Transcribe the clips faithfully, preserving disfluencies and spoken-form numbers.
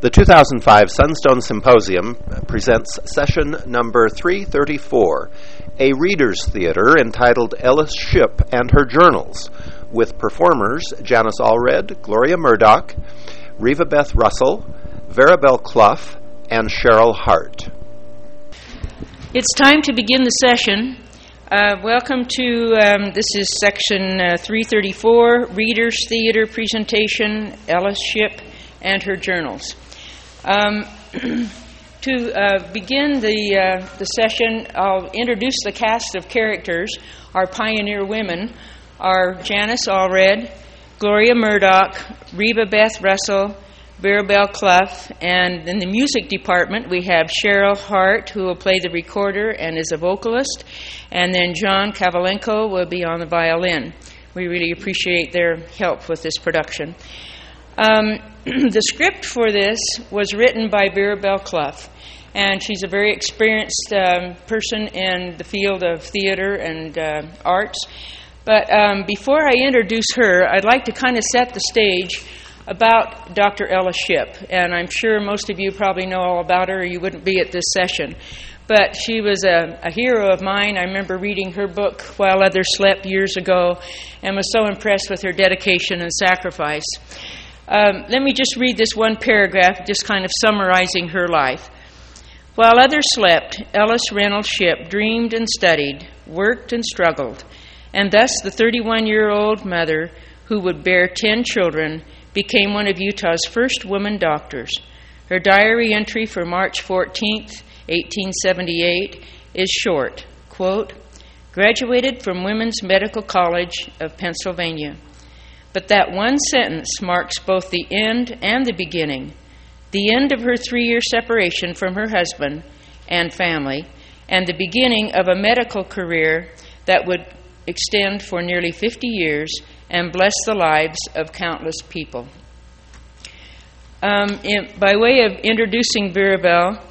The two thousand five Sunstone Symposium presents session number three thirty-four, a reader's theater entitled Ellis Shipp and Her Journals, with performers Janice Allred, Gloria Murdoch, Reva Beth Russell, Verabelle Clough, and Cheryl Hart. It's time to begin the session. Uh, welcome to, um, this is section uh, three thirty-four, Reader's Theater Presentation, Ellis Shipp and Her Journals. Um, to uh, begin the, uh, the session, I'll introduce the cast of characters. Our pioneer women are Janice Allred, Gloria Murdoch, Reva Beth Russell, Verabelle Clough, and in the music department we have Cheryl Hart, who will play the recorder and is a vocalist, and then John Kavalenko will be on the violin. We really appreciate their help with this production. Um, the script for this was written by Verabelle Clough, and she's a very experienced um, person in the field of theater and uh, arts. But um, before I introduce her, I'd like to kind of set the stage about Doctor Ellis Shipp, and I'm sure most of you probably know all about her or you wouldn't be at this session. But she was a, a hero of mine. I remember reading her book, While Others Slept, years ago, and was so impressed with her dedication and sacrifice. Um, let me just read this one paragraph, just kind of summarizing her life. While others slept, Ellis Reynolds Shipp dreamed and studied, worked and struggled, and thus the thirty-one-year-old mother who would bear ten children became one of Utah's first woman doctors. Her diary entry for March fourteenth, eighteen seventy-eight is short, quote, graduated from Women's Medical College of Pennsylvania. But that one sentence marks both the end and the beginning, the end of her three-year separation from her husband and family, and the beginning of a medical career that would extend for nearly fifty years and bless the lives of countless people. Um, in, by way of introducing Verabelle,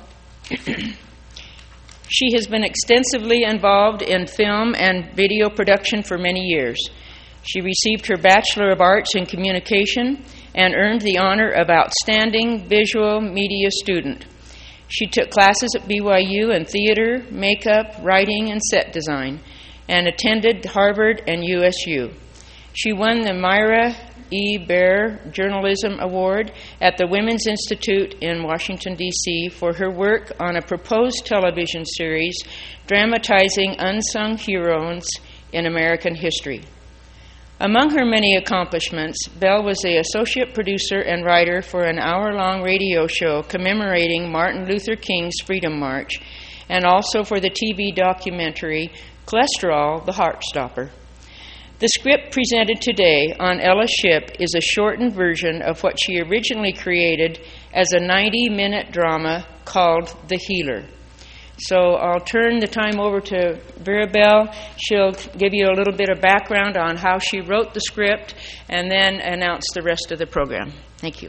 she has been extensively involved in film and video production for many years. She received her Bachelor of Arts in Communication and earned the honor of Outstanding Visual Media Student. She took classes at B Y U in theater, makeup, writing, and set design, and attended Harvard and U S U. She won the Myra E. Bear Journalism Award at the Women's Institute in Washington, D C for her work on a proposed television series dramatizing unsung heroes in American history. Among her many accomplishments, Belle was the associate producer and writer for an hour-long radio show commemorating Martin Luther King's Freedom March, and also for the T V documentary Cholesterol, the Heartstopper. The script presented today on Ellis Shipp is a shortened version of what she originally created as a ninety-minute drama called The Healer. So I'll turn the time over to Verabelle. She'll give you a little bit of background on how she wrote the script and then announce the rest of the program. Thank you.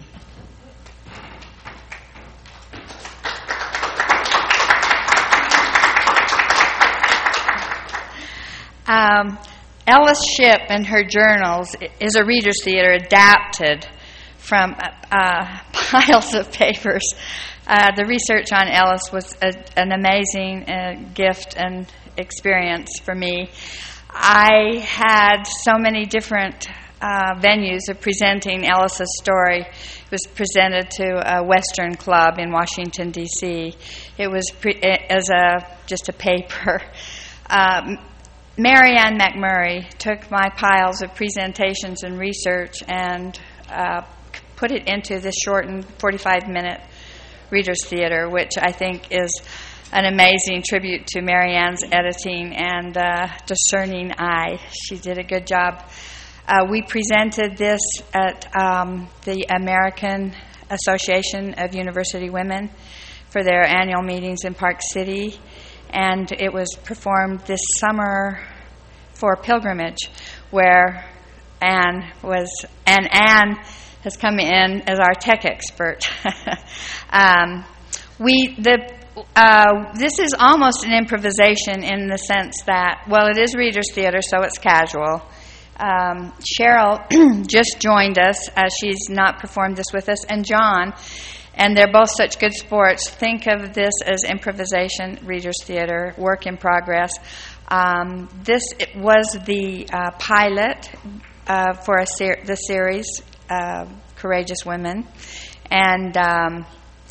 Um, Ellis Shipp and Her Journals is a reader's theater adapted from uh, piles of papers. Uh, the research on Ellis was a, an amazing uh, gift and experience for me. I had so many different uh, venues of presenting Ellis's story. It was presented to a Western club in Washington, D C It was pre- as a just a paper. Um, Marianne McMurray took my piles of presentations and research and uh, put it into this shortened forty-five minute Reader's Theater, which I think is an amazing tribute to Marianne's editing and uh, discerning eye. She did a good job. Uh, we presented this at um, the American Association of University Women for their annual meetings in Park City, and it was performed this summer for Pilgrimage, where Anne was, and Anne has come in as our tech expert. um, we the uh, this is almost an improvisation in the sense that, well, it is reader's theater, so it's casual. Um, Cheryl just joined us, as she's not performed this with us, and John And they're both such good sports. Think of this as improvisation, Reader's Theater, work in progress. Um, this it was the uh, pilot uh, for a ser- the series, uh, Courageous Women. And um,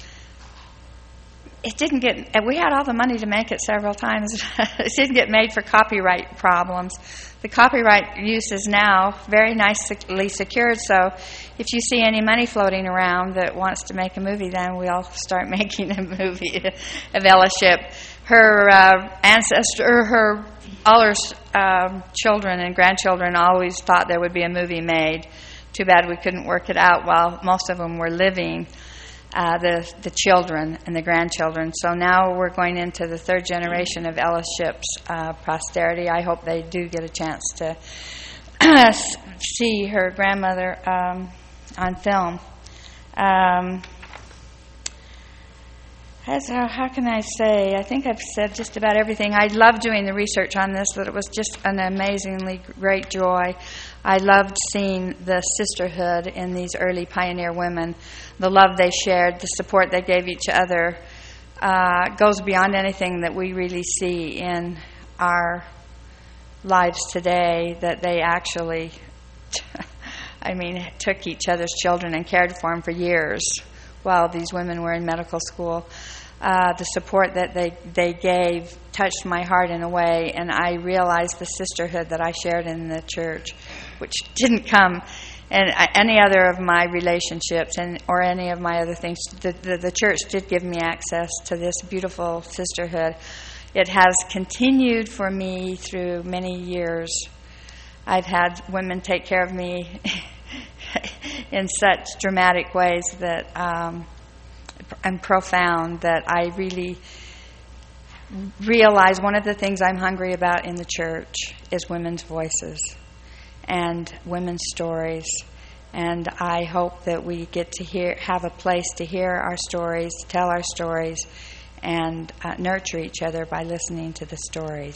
it didn't get, we had all the money to make it several times. It didn't get made for copyright problems. The copyright use is now very nicely secured, so if you see any money floating around that wants to make a movie, then we'll start making a movie of Ella Shipp. Her uh, ancestor, her, all her uh, children and grandchildren always thought there would be a movie made. Too bad we couldn't work it out while most of them were living. Uh, the the children and the grandchildren. So now we're going into the third generation of Ella Shipp's uh, posterity. I hope they do get a chance to see her grandmother um, on film. Um, as, uh, how can I say? I think I've said just about everything. I loved doing the research on this, but it was just an amazingly great joy. I loved seeing the sisterhood in these early pioneer women, the love they shared, the support they gave each other, uh, goes beyond anything that we really see in our lives today, that they actually, I mean, took each other's children and cared for them for years while these women were in medical school. Uh, the support that they, they gave touched my heart in a way, and I realized the sisterhood that I shared in the church, which didn't come in any other of my relationships and or any of my other things. The, the, the church did give me access to this beautiful sisterhood. It has continued for me through many years. I've had women take care of me in such dramatic ways that um, and profound that I really realize one of the things I'm hungry about in the church is women's voices and women's stories. And I hope that we get to hear, have a place to hear our stories, to tell our stories, and uh, nurture each other by listening to the stories.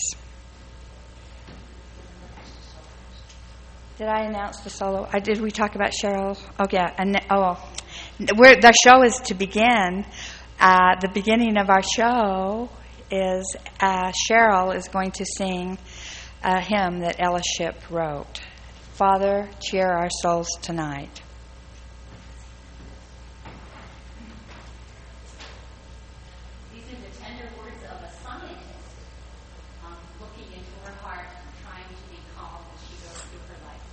Did I announce the solo? I did. We talk about Cheryl? Oh yeah. And oh, we're, the show is to begin. Uh, the beginning of our show is uh, Cheryl is going to sing a hymn that Ella Shipp wrote. Father, cheer our souls tonight. These are the tender words of a scientist um, looking into her heart and trying to be calm as she goes through her life.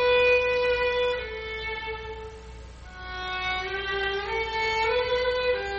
Thank you.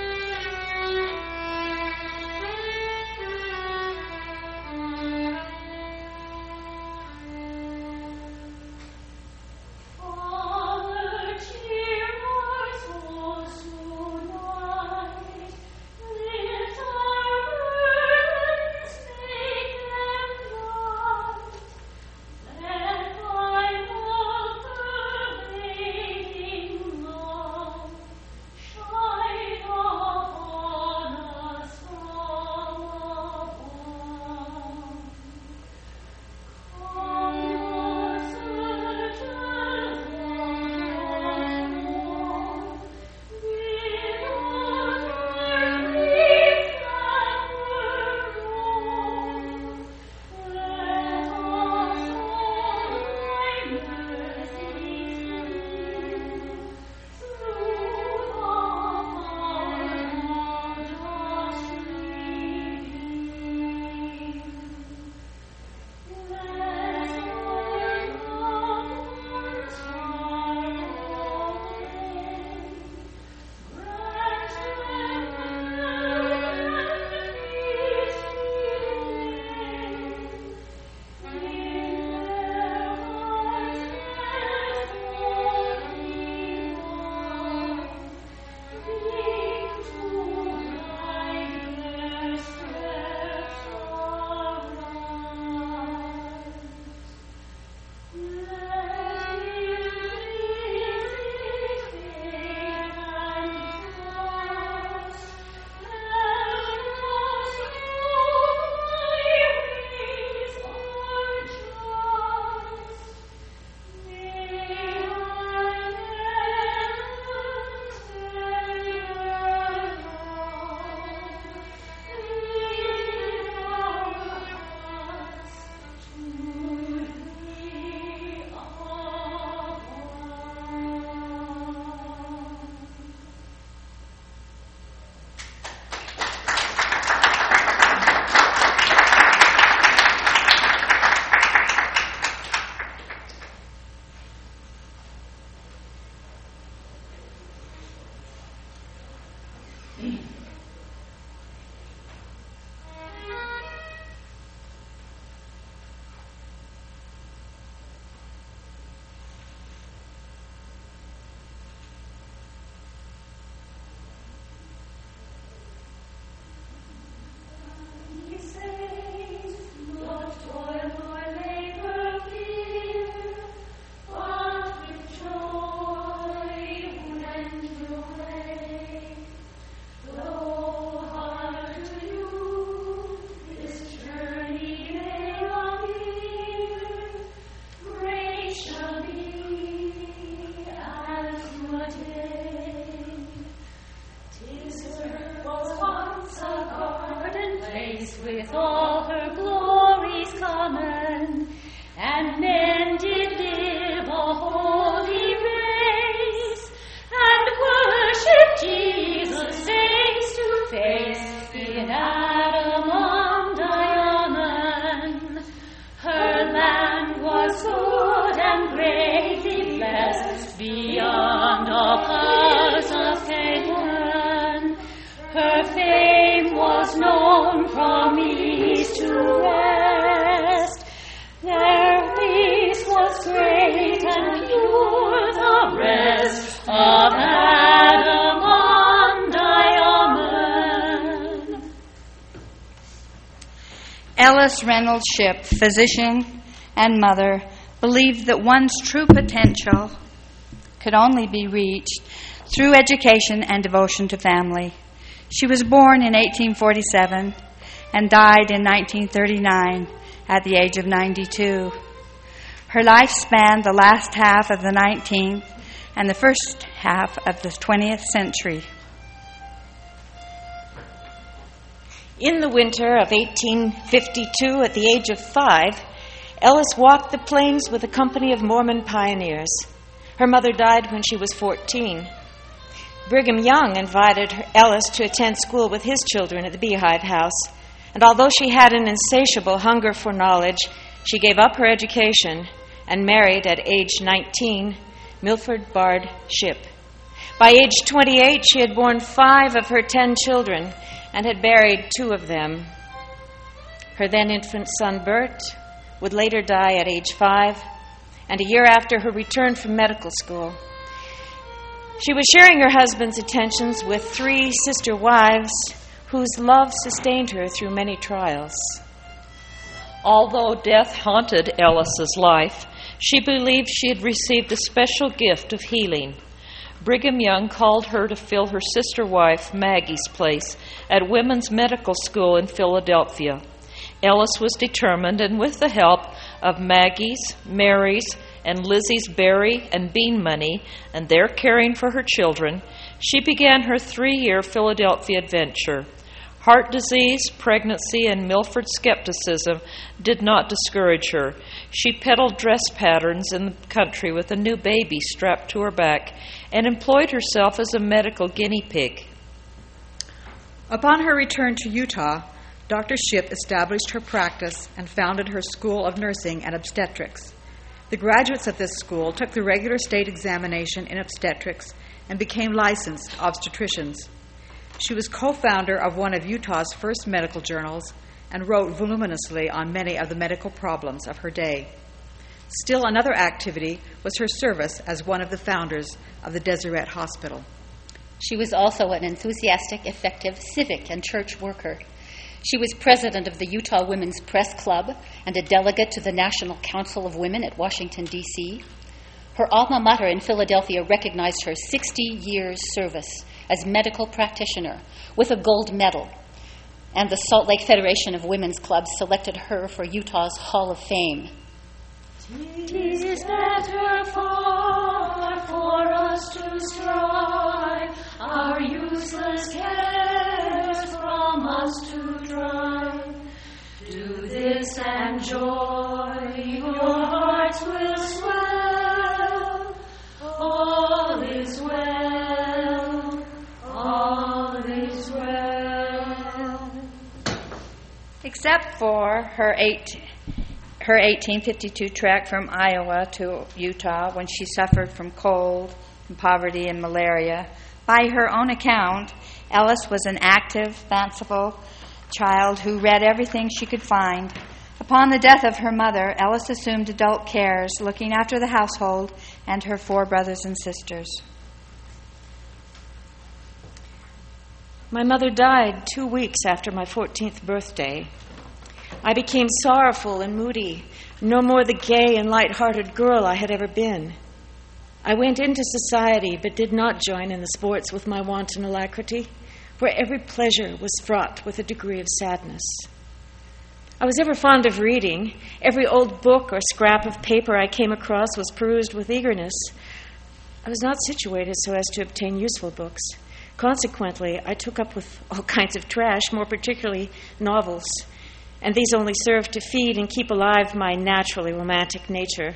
place with all her glories common, and men did live a holy race, and worship Jesus face to face in Adam on Diamond. Her land was good and greatly blessed beyond all powers of Canaan. Her fame was known from east to west. Their peace was great and pure, the rest of Adam on Diamond. Ellis Reynolds Shipp, physician and mother, believed that one's true potential could only be reached through education and devotion to family. She was born in eighteen forty-seven and died in nineteen thirty-nine at the age of ninety-two. Her life spanned the last half of the nineteenth and the first half of the twentieth century. In the winter of eighteen fifty-two, at the age of five, Ellis walked the plains with a company of Mormon pioneers. Her mother died when she was fourteen. Brigham Young invited her, Ellis to attend school with his children at the Beehive House, and although she had an insatiable hunger for knowledge, she gave up her education and married at age nineteen Milford Bard Shipp. By age twenty-eight, she had borne five of her ten children and had buried two of them. Her then infant son Bert would later die at age five, and a year after her return from medical school. She was sharing her husband's attentions with three sister wives whose love sustained her through many trials. Although death haunted Ellis's life, she believed she had received a special gift of healing. Brigham Young called her to fill her sister wife Maggie's place at Women's Medical School in Philadelphia. Ellis was determined, and with the help of Maggie's, Mary's, and Lizzie's berry and bean money, and their caring for her children, she began her three-year Philadelphia adventure. Heart disease, pregnancy, and Milford skepticism did not discourage her. She peddled dress patterns in the country with a new baby strapped to her back and employed herself as a medical guinea pig. Upon her return to Utah, Doctor Shipp established her practice and founded her School of Nursing and Obstetrics. The graduates of this school took the regular state examination in obstetrics and became licensed obstetricians. She was co-founder of one of Utah's first medical journals and wrote voluminously on many of the medical problems of her day. Still another activity was her service as one of the founders of the Deseret Hospital. She was also an enthusiastic, effective civic and church worker. She was president of the Utah Women's Press Club and a delegate to the National Council of Women at Washington, D C Her alma mater in Philadelphia recognized her sixty years service as medical practitioner with a gold medal, and the Salt Lake Federation of Women's Clubs selected her for Utah's Hall of Fame. "'Tis better far for us to strive, our useless cares from us to drive. Do this and joy, your hearts will swell. All is well, all is well." Except for her eight, her eighteen fifty-two trek from Iowa to Utah when she suffered from cold, and poverty, and malaria, by her own account, Ellis was an active, fanciful child who read everything she could find. Upon the death of her mother, Ellis assumed adult cares, looking after the household and her four brothers and sisters. My mother died two weeks after my fourteenth birthday. I became sorrowful and moody, no more the gay and light-hearted girl I had ever been. I went into society but did not join in the sports with my wanton alacrity, where every pleasure was fraught with a degree of sadness. I was ever fond of reading. Every old book or scrap of paper I came across was perused with eagerness. I was not situated so as to obtain useful books. Consequently, I took up with all kinds of trash, more particularly novels, and these only served to feed and keep alive my naturally romantic nature.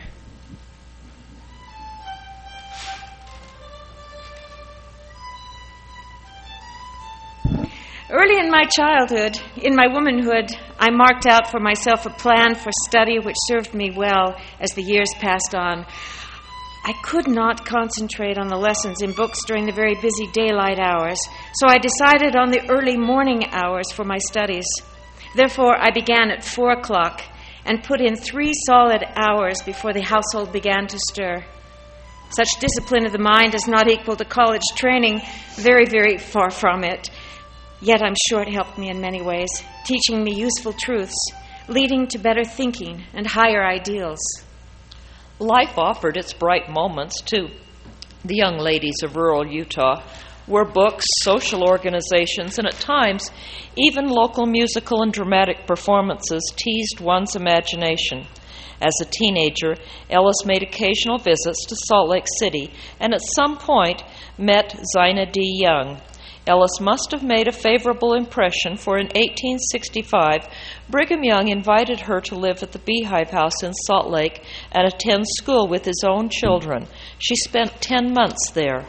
Early in my childhood, in my womanhood, I marked out for myself a plan for study which served me well as the years passed on. I could not concentrate on the lessons in books during the very busy daylight hours, so I decided on the early morning hours for my studies. Therefore, I began at four o'clock and put in three solid hours before the household began to stir. Such discipline of the mind is not equal to college training, very, very far from it. Yet I'm sure it helped me in many ways, teaching me useful truths, leading to better thinking and higher ideals. Life offered its bright moments, too. The young ladies of rural Utah were books, social organizations, and at times, even local musical and dramatic performances teased one's imagination. As a teenager, Ellis made occasional visits to Salt Lake City and at some point met Zina D. Young. Ellis must have made a favorable impression, for in eighteen sixty-five, Brigham Young invited her to live at the Beehive House in Salt Lake and attend school with his own children. She spent ten months there.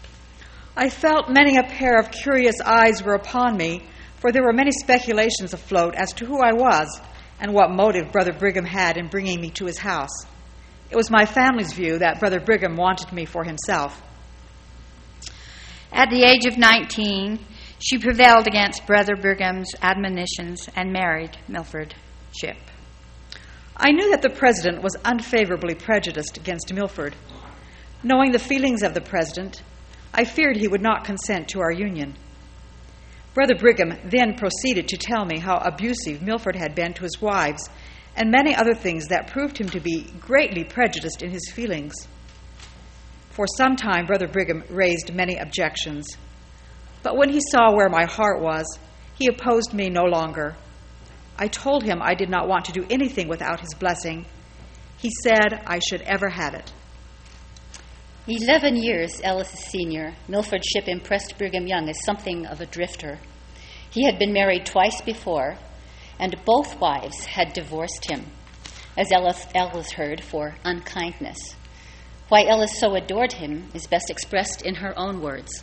I felt many a pair of curious eyes were upon me, for there were many speculations afloat as to who I was and what motive Brother Brigham had in bringing me to his house. It was my family's view that Brother Brigham wanted me for himself. At the age of nineteen, she prevailed against Brother Brigham's admonitions and married Milford Shipp. I knew that the president was unfavorably prejudiced against Milford. Knowing the feelings of the president, I feared he would not consent to our union. Brother Brigham then proceeded to tell me how abusive Milford had been to his wives and many other things that proved him to be greatly prejudiced in his feelings. For some time, Brother Brigham raised many objections. But when he saw where my heart was, he opposed me no longer. I told him I did not want to do anything without his blessing. He said I should ever have it. Eleven years Ellis' senior, Milford Shipp impressed Brigham Young as something of a drifter. He had been married twice before, and both wives had divorced him, as Ellis, Ellis heard, for unkindness. Why Ellis so adored him is best expressed in her own words.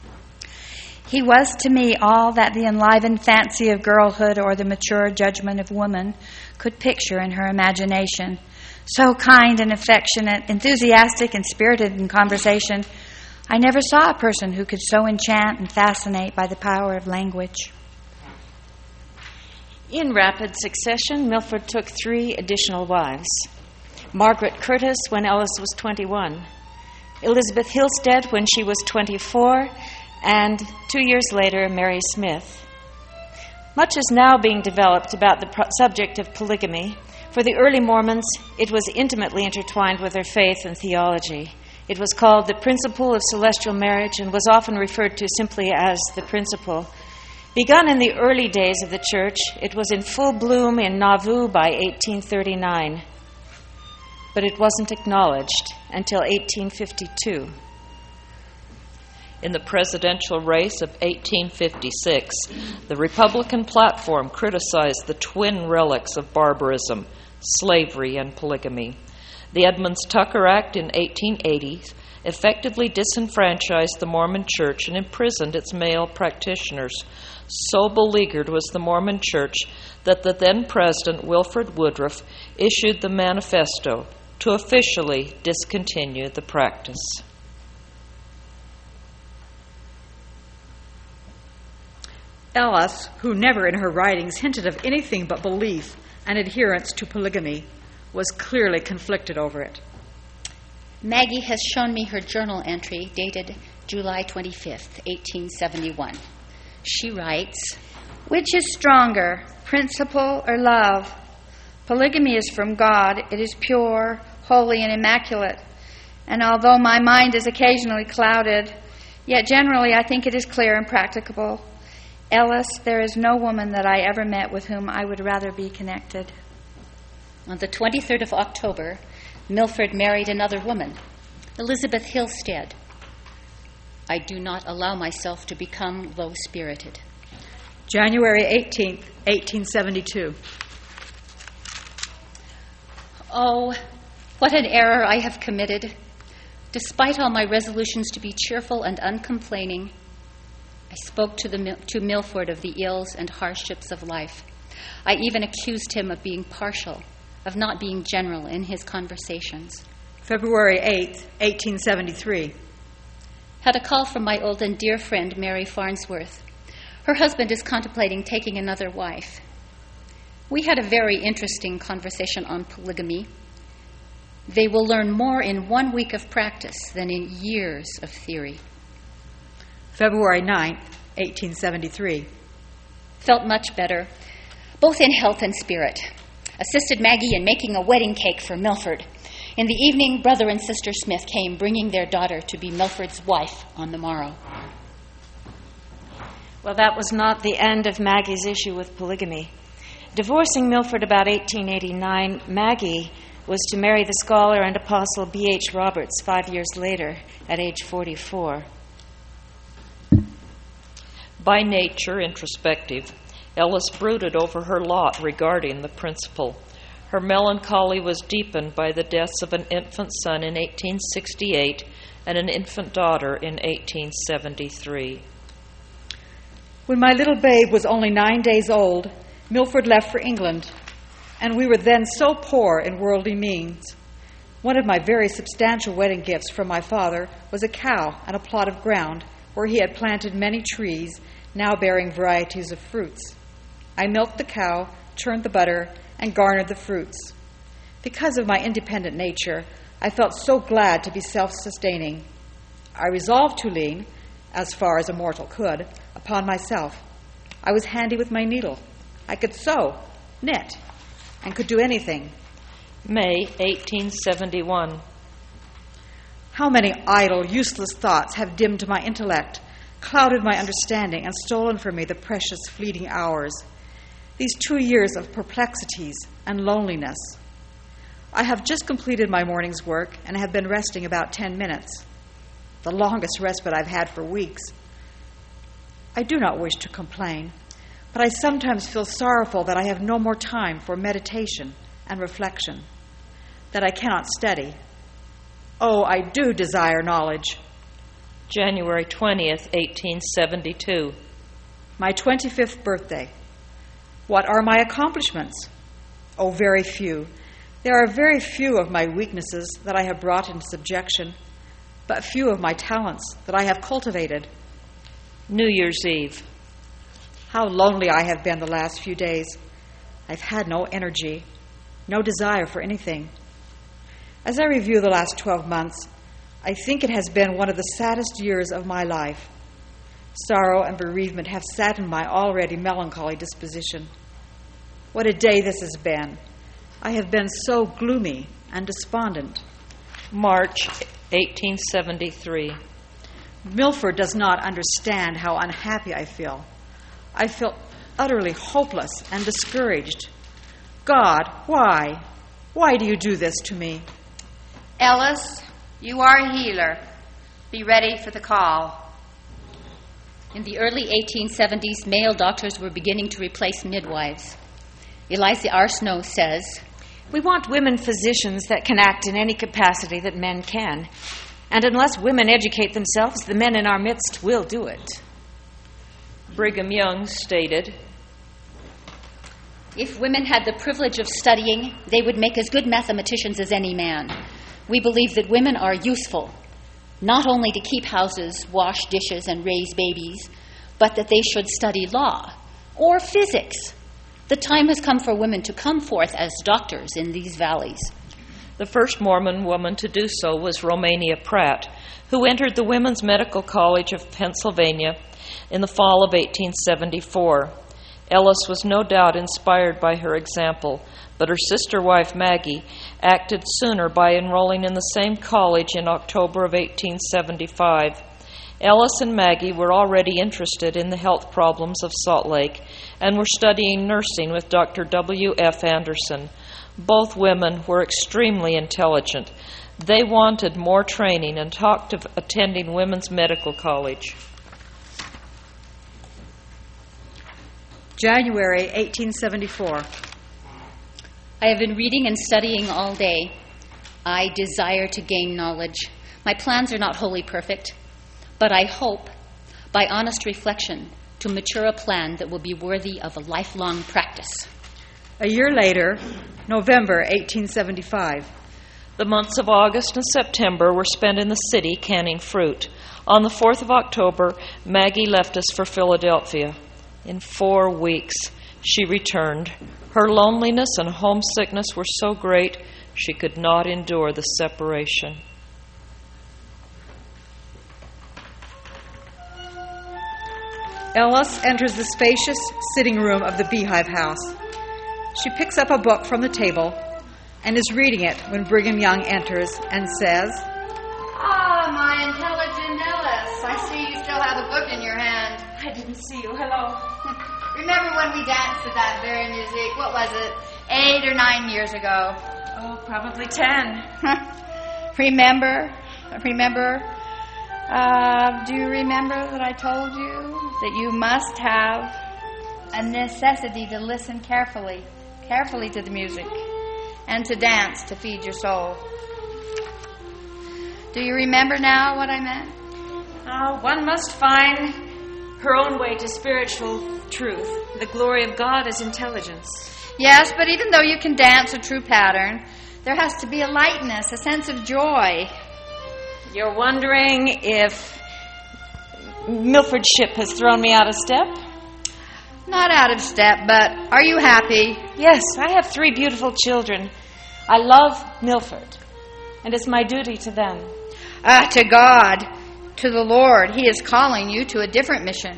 He was to me all that the enlivened fancy of girlhood or the mature judgment of woman could picture in her imagination. So kind and affectionate, enthusiastic and spirited in conversation, I never saw a person who could so enchant and fascinate by the power of language. In rapid succession, Milford took three additional wives. Margaret Curtis when Ellis was twenty-one, Elizabeth Hillstead when she was twenty-four, and two years later, Mary Smith. Much is now being developed about the pro- subject of polygamy. For the early Mormons, it was intimately intertwined with their faith and theology. It was called the principle of celestial marriage and was often referred to simply as the principle. Begun in the early days of the church, it was in full bloom in Nauvoo by eighteen thirty-nine. But it wasn't acknowledged until eighteen fifty-two. In the presidential race of eighteen fifty-six, the Republican platform criticized the twin relics of barbarism, slavery and polygamy. The Edmunds-Tucker Act in eighteen eighty effectively disenfranchised the Mormon Church and imprisoned its male practitioners. So beleaguered was the Mormon Church that the then President Wilford Woodruff issued the Manifesto to officially discontinue the practice. Ellis, who never in her writings hinted of anything but belief and adherence to polygamy, was clearly conflicted over it. Maggie has shown me her journal entry dated July twenty-fifth, eighteen seventy-one. She writes, Which is stronger, principle or love? Polygamy is from God. It is pure, holy, and immaculate. And although my mind is occasionally clouded, yet generally I think it is clear and practicable. Ellis, there is no woman that I ever met with whom I would rather be connected. On the twenty-third of October, Milford married another woman, Elizabeth Hillstead. I do not allow myself to become low-spirited. January eighteenth, eighteen seventy-two. Oh, what an error I have committed. Despite all my resolutions to be cheerful and uncomplaining, I spoke to, the, to Milford of the ills and hardships of life. I even accused him of being partial, of not being general in his conversations. February eighth, eighteen seventy-three. Had a call from my old and dear friend, Mary Farnsworth. Her husband is contemplating taking another wife. We had a very interesting conversation on polygamy. They will learn more in one week of practice than in years of theory. February ninth, eighteen seventy-three. Felt much better, both in health and spirit. Assisted Maggie in making a wedding cake for Milford. In the evening, Brother and Sister Smith came, bringing their daughter to be Milford's wife on the morrow. Well, that was not the end of Maggie's issue with polygamy. Divorcing Milford about eighteen eighty-nine, Maggie was to marry the scholar and apostle B H Roberts five years later at age forty-four. By nature introspective, Ellis brooded over her lot regarding the principal. Her melancholy was deepened by the deaths of an infant son in eighteen sixty-eight and an infant daughter in eighteen seventy-three. When my little babe was only nine days old, Milford left for England, and we were then so poor in worldly means. One of my very substantial wedding gifts from my father was a cow and a plot of ground where he had planted many trees, now bearing varieties of fruits. I milked the cow, churned the butter, and garnered the fruits. Because of my independent nature, I felt so glad to be self-sustaining. I resolved to lean, as far as a mortal could, upon myself. I was handy with my needle. I could sew, knit, and could do anything. May eighteen seventy-one. How many idle, useless thoughts have dimmed my intellect, clouded my understanding, and stolen from me the precious fleeting hours. These two years of perplexities and loneliness. I have just completed my morning's work and have been resting about ten minutes, the longest respite I've had for weeks. I do not wish to complain, but I sometimes feel sorrowful that I have no more time for meditation and reflection, that I cannot study. Oh, I do desire knowledge. January twentieth, eighteen seventy-two. My twenty-fifth birthday. What are my accomplishments? Oh, very few. There are very few of my weaknesses that I have brought into subjection, but few of my talents that I have cultivated. New Year's Eve. How lonely I have been the last few days. I've had no energy, no desire for anything. As I review the last twelve months, I think it has been one of the saddest years of my life. Sorrow and bereavement have saddened my already melancholy disposition. What a day this has been. I have been so gloomy and despondent. March eighteen seventy-three. Milford does not understand how unhappy I feel. I feel utterly hopeless and discouraged. God, why? Why do you do this to me? Ellis, you are a healer. Be ready for the call. In the early eighteen seventies, male doctors were beginning to replace midwives. Eliza R. Snow says, "We want women physicians that can act in any capacity that men can. And unless women educate themselves, the men in our midst will do it." Brigham Young stated, "If women had the privilege of studying, they would make as good mathematicians as any man. We believe that women are useful, not only to keep houses, wash dishes, and raise babies, but that they should study law or physics. The time has come for women to come forth as doctors in these valleys." The first Mormon woman to do so was Romania Pratt, who entered the Women's Medical College of Pennsylvania in the fall of eighteen seventy-four. Ellis was no doubt inspired by her example, but her sister wife Maggie acted sooner by enrolling in the same college in October of eighteen seventy-five. Ellis and Maggie were already interested in the health problems of Salt Lake and were studying nursing with Doctor W F Anderson. Both women were extremely intelligent, They wanted more training and talked of attending women's medical college. January eighteen seventy-four. I have been reading and studying all day. I desire to gain knowledge. My plans are not wholly perfect, but I hope, by honest reflection, to mature a plan that will be worthy of a lifelong practice. A year later, November eighteen seventy-five. The months of August and September were spent in the city canning fruit. On the fourth of October, Maggie left us for Philadelphia. In four weeks, she returned. Her loneliness and homesickness were so great, she could not endure the separation. Ellis enters the spacious sitting room of the Beehive House. She picks up a book from the table and is reading it when Brigham Young enters and says, Ah, my intelligent Ellis. I see you still have a book in your hand. I didn't see you. Hello. Remember when we danced to that very music? What was it? Eight or nine years ago. Oh, probably ten. Remember? Remember? Uh, do you remember that I told you that you must have a necessity to listen carefully, carefully to the music, and to dance to feed your soul? Do you remember now what I meant? Oh, one must find her own way to spiritual truth. The glory of God is intelligence. Yes, but even though you can dance a true pattern, there has to be a lightness, a sense of joy. You're wondering if Milford Ship has thrown me out of step? Not out of step, but are you happy? Yes, I have three beautiful children. I love Milford, and it's my duty to them. Ah, to God, to the Lord. He is calling you to a different mission.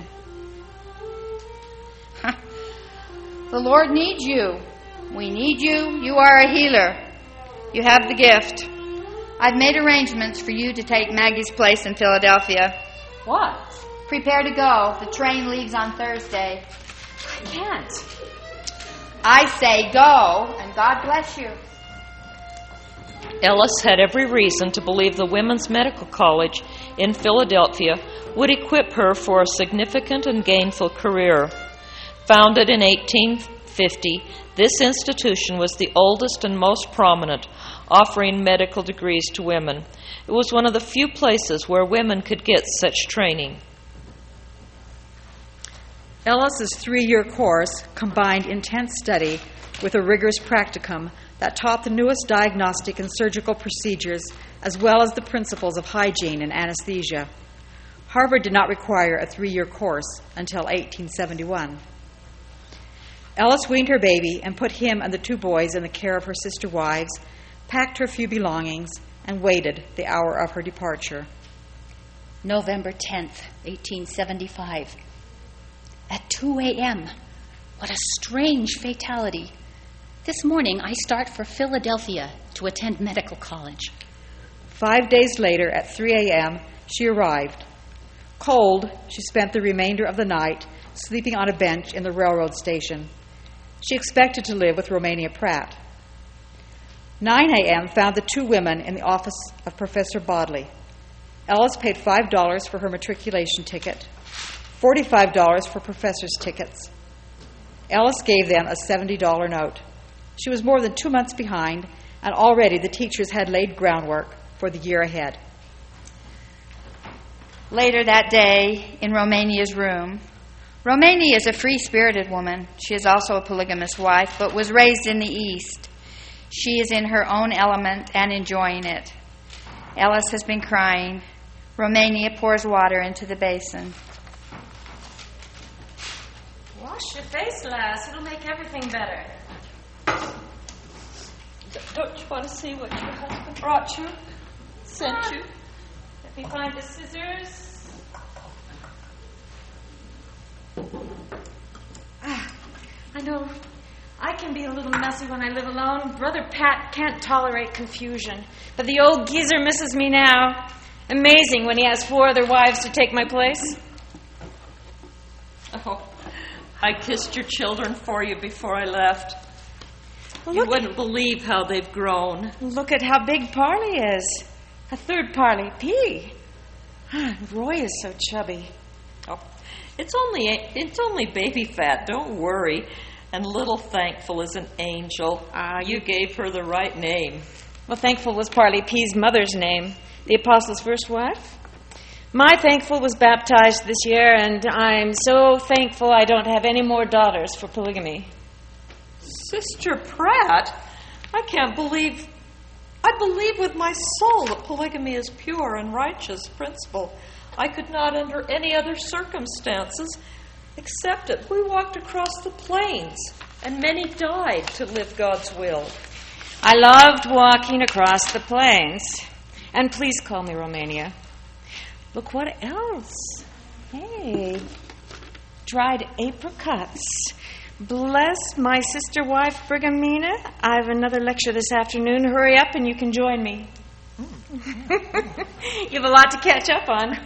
The Lord needs you. We need you. You are a healer. You have the gift. I've made arrangements for you to take Maggie's place in Philadelphia. What? Prepare to go. The train leaves on Thursday. I can't. I say go, and God bless you. Ellis had every reason to believe the Women's Medical College in Philadelphia would equip her for a significant and gainful career. Founded in eighteen fifty, this institution was the oldest and most prominent, offering medical degrees to women. It was one of the few places where women could get such training. Ellis's three-year course combined intense study with a rigorous practicum that taught the newest diagnostic and surgical procedures as well as the principles of hygiene and anesthesia. Harvard did not require a three-year course until eighteen seventy-one. Ellis weaned her baby and put him and the two boys in the care of her sister wives, packed her few belongings, and waited the hour of her departure. November tenth, eighteen seventy-five. At two a.m. What a strange fatality. This morning I start for Philadelphia to attend medical college. Five days later, at three a.m., she arrived. Cold, she spent the remainder of the night sleeping on a bench in the railroad station. She expected to live with Romania Pratt. nine a.m. found the two women in the office of Professor Bodley. Ellis paid five dollars for her matriculation ticket, forty-five dollars for professor's tickets. Ellis gave them a seventy dollars note. She was more than two months behind, and already the teachers had laid groundwork for the year ahead. Later that day, in Romania's room, Romania is a free-spirited woman. She is also a polygamous wife, but was raised in the East. She is in her own element and enjoying it. Ellis has been crying. Romania pours water into the basin. Wash your face, lass. It'll make everything better. Don't you want to see what your husband brought you? Sent you? Let me find the scissors. Ah, I know I can be a little messy when I live alone. Brother Pat can't tolerate confusion. But the old geezer misses me now. Amazing when he has four other wives to take my place. Oh, I kissed your children for you before I left. Well, You look, wouldn't believe how they've grown. look at how big Parley is. A third Parley P. Roy is so chubby. Oh, it's only it's only baby fat. Don't worry. And little Thankful is an angel. Ah, you you- gave her the right name. Well, Thankful was Parley P's mother's name, the apostle's first wife. My Thankful was baptized this year, and I'm so thankful I don't have any more daughters for polygamy. Sister Pratt, I can't believe. I believe with my soul that polygamy is pure and righteous principle. I could not, under any other circumstances, accept it. We walked across the plains, and many died to live God's will. I loved walking across the plains. And please call me Romania. Look what else. Hey, dried apricots. Bless my sister wife, Brighamina. I have another lecture this afternoon. Hurry up and you can join me. You have a lot to catch up on.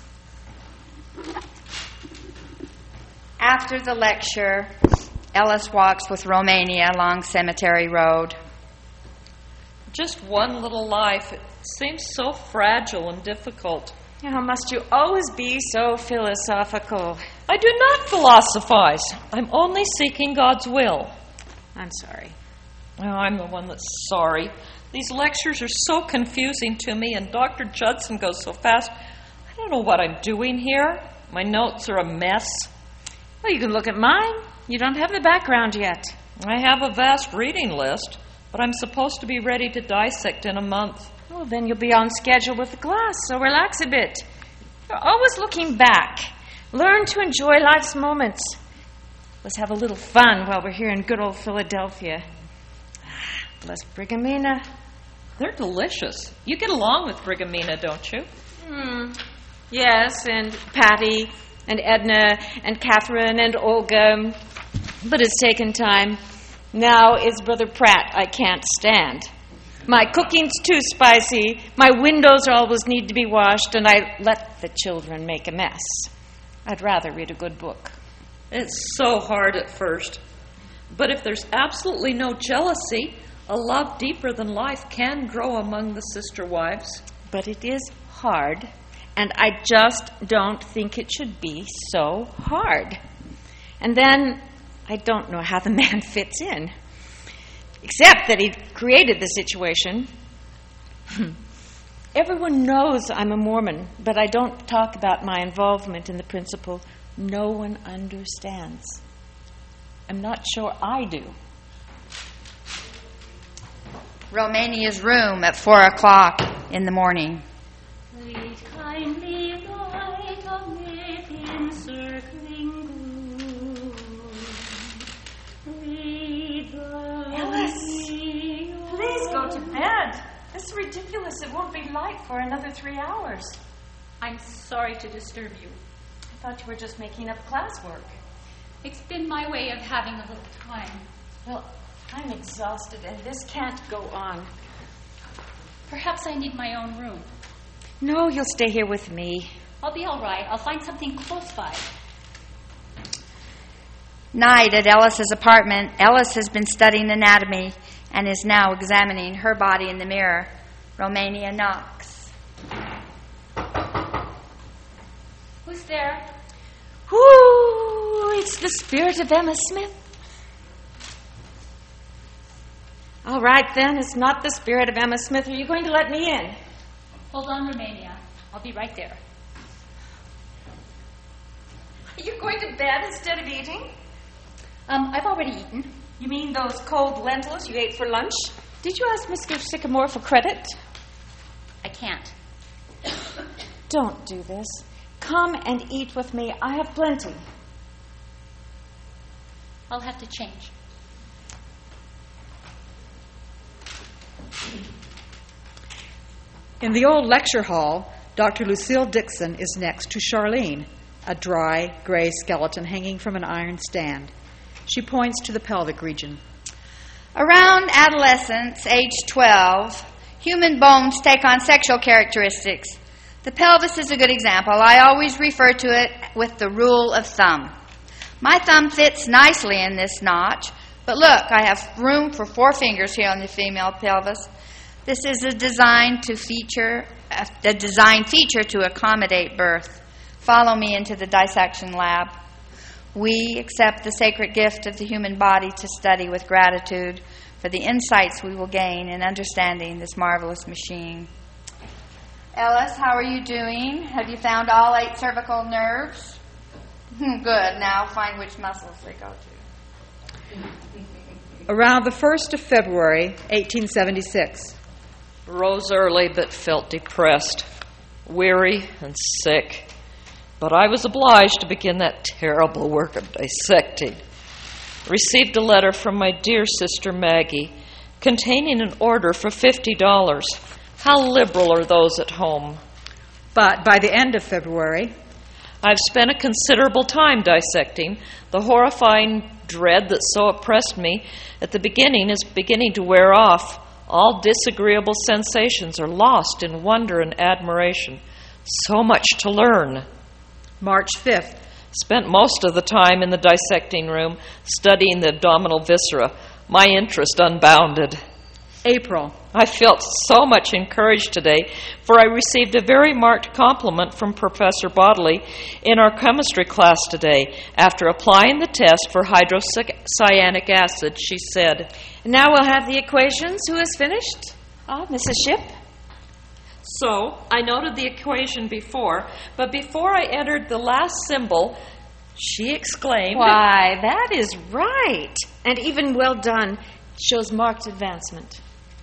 After the lecture, Ellis walks with Romania along Cemetery Road. Just one little life. It seems so fragile and difficult. How must you always be so philosophical? I do not philosophize. I'm only seeking God's will. I'm sorry. Oh, I'm the one that's sorry. These lectures are so confusing to me, and Doctor Judson goes so fast. I don't know what I'm doing here. My notes are a mess. Well, you can look at mine. You don't have the background yet. I have a vast reading list, but I'm supposed to be ready to dissect in a month. Well, then you'll be on schedule with the class, so relax a bit. You're always looking back. Learn to enjoy life's moments. Let's have a little fun while we're here in good old Philadelphia. Bless Brighamina. They're delicious. You get along with Brighamina, don't you? Hmm. Yes, and Patty, and Edna, and Catherine, and Olga. But it's taken time. Now it's Brother Pratt I can't stand. My cooking's too spicy, my windows always need to be washed, and I let the children make a mess. I'd rather read a good book. It's so hard at first. But if there's absolutely no jealousy, a love deeper than life can grow among the sister wives. But it is hard, and I just don't think it should be so hard. And then I don't know how the man fits in. Except that he created the situation. Everyone knows I'm a Mormon, but I don't talk about my involvement in the principle. No one understands. I'm not sure I do. Romania's room at four o'clock in the morning. Lead kindly light amid encircling gloom. Read the Ellis, please go to bed. This is ridiculous. It won't be light for another three hours. I'm sorry to disturb you. I thought you were just making up classwork. It's been my way of having a little time. Well, I'm exhausted, and this can't go on. Perhaps I need my own room. No, you'll stay here with me. I'll be all right. I'll find something close by. Night at Ellis's apartment. Ellis has been studying anatomy and is now examining her body in the mirror. Romania knocks. Who's there? Ooh, it's the spirit of Emma Smith. All right, then, it's not the spirit of Emma Smith. Are you going to let me in? Hold on, Romania. I'll be right there. Are you going to bed instead of eating? Um, I've already eaten. You mean those cold lentils you ate for lunch? Did you ask Mister Sycamore for credit? I can't. Don't do this. Come and eat with me. I have plenty. I'll have to change. In the old lecture hall, Doctor Lucille Dixon is next to Charlene, a dry, gray skeleton hanging from an iron stand. She points to the pelvic region. Around adolescence, age twelve, human bones take on sexual characteristics. The pelvis is a good example. I always refer to it with the rule of thumb. My thumb fits nicely in this notch, But look, I have room for four fingers here on the female pelvis. This is a design to feature, a design feature to accommodate birth. Follow me into the dissection lab. We accept the sacred gift of the human body to study with gratitude for the insights we will gain in understanding this marvelous machine. Ellis, how are you doing? Have you found all eight cervical nerves? Good. Now find which muscles they go to. Around the first of February, eighteen seventy-six. Rose early but felt depressed, weary and sick. But I was obliged to begin that terrible work of dissecting. Received a letter from my dear sister Maggie containing an order for fifty dollars. How liberal are those at home. But by the end of February, I've spent a considerable time dissecting. The horrifying dread that so oppressed me at the beginning is beginning to wear off. All disagreeable sensations are lost in wonder and admiration. So much to learn. March fifth. Spent most of the time in the dissecting room studying the abdominal viscera. My interest unbounded. April. I felt so much encouraged today, for I received a very marked compliment from Professor Bodley in our chemistry class today. After applying the test for hydrocyanic acid, she said, Now we'll have the equations. Who has finished? Ah, Missus Shipp. So, I noted the equation before, but before I entered the last symbol, she exclaimed, Why, that is right. And even well done. Shows marked advancement.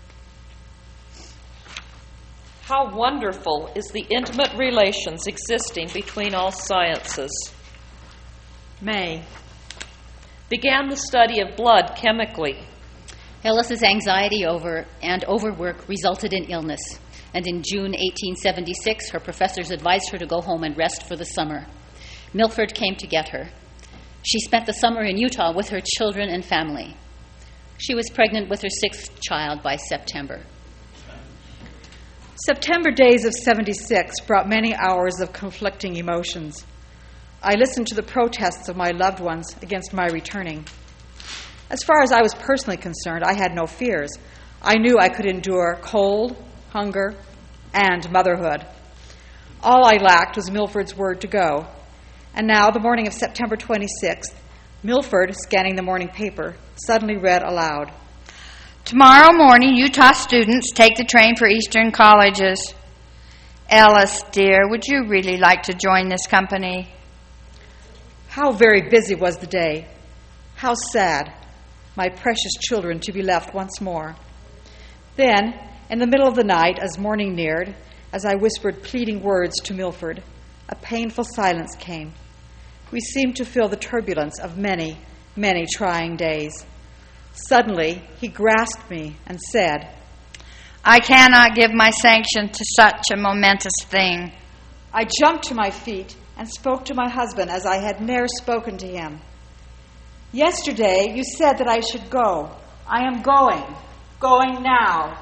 How wonderful is the intimate relations existing between all sciences. May. Began the study of blood chemically. Ellis's anxiety over and overwork resulted in illness, and in June eighteen seventy-six, her professors advised her to go home and rest for the summer. Milford came to get her. She spent the summer in Utah with her children and family. She was pregnant with her sixth child by September. September days of seventy-six brought many hours of conflicting emotions. I listened to the protests of my loved ones against my returning. As far as I was personally concerned, I had no fears. I knew I could endure cold, hunger, and motherhood. All I lacked was Milford's word to go. And now, the morning of September twenty-sixth, Milford, scanning the morning paper, suddenly read aloud, Tomorrow morning, Utah students take the train for Eastern colleges. Ellis, dear, would you really like to join this company? How very busy was the day. How sad, my precious children to be left once more. Then, in the middle of the night, as morning neared, as I whispered pleading words to Milford, a painful silence came. We seemed to feel the turbulence of many, many trying days. Suddenly, he grasped me and said, I cannot give my sanction to such a momentous thing. I jumped to my feet and spoke to my husband as I had ne'er spoken to him. Yesterday, you said that I should go. I am going, going now.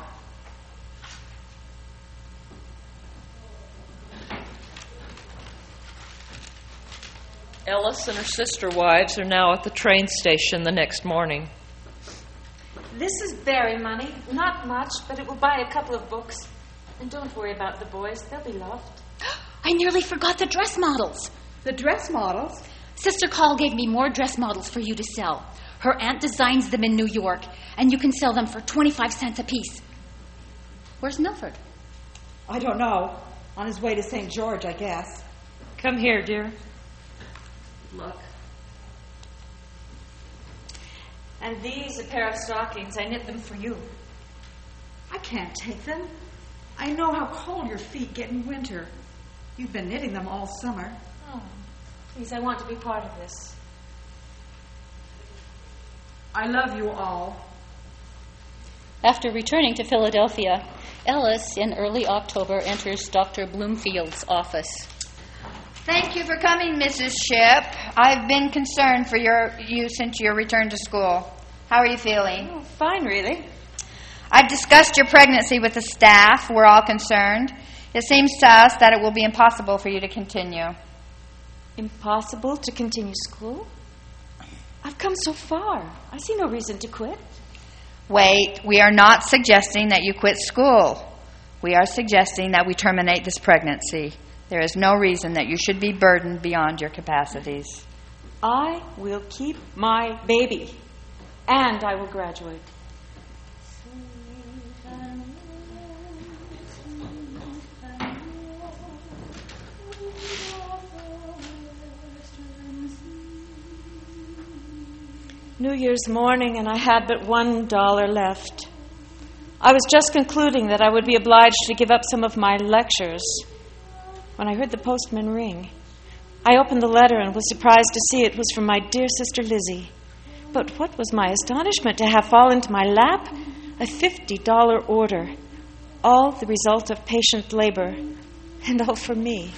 Ellis and her sister wives are now at the train station the next morning. This is berry money. Not much, but it will buy a couple of books. And don't worry about the boys. They'll be loved. I nearly forgot the dress models. The dress models? Sister Call gave me more dress models for you to sell. Her aunt designs them in New York, and you can sell them for twenty-five cents apiece. Where's Milford? I don't know. On his way to Saint George, I guess. Come here, dear. Look. And these, a pair of stockings. I knit them for you. I can't take them. I know how cold your feet get in winter. You've been knitting them all summer. Oh, please, I want to be part of this. I love you all. After returning to Philadelphia, Ellis, in early October, enters Doctor Bloomfield's office. Thank you for coming, Missus Shipp. I've been concerned for your you since your return to school. How are you feeling? Oh, fine, really. I've discussed your pregnancy with the staff. We're all concerned. It seems to us that it will be impossible for you to continue. Impossible to continue school? I I've come so far. I see no reason to quit. Wait, we are not suggesting that you quit school. We are suggesting that we terminate this pregnancy. There is no reason that you should be burdened beyond your capacities. I will keep my baby, and I will graduate. New Year's morning, and I had but one dollar left. I was just concluding that I would be obliged to give up some of my lectures when I heard the postman ring. I opened the letter and was surprised to see it was from my dear sister Lizzie. But what was my astonishment to have fall into my lap a fifty dollar order, all the result of patient labor, and all for me.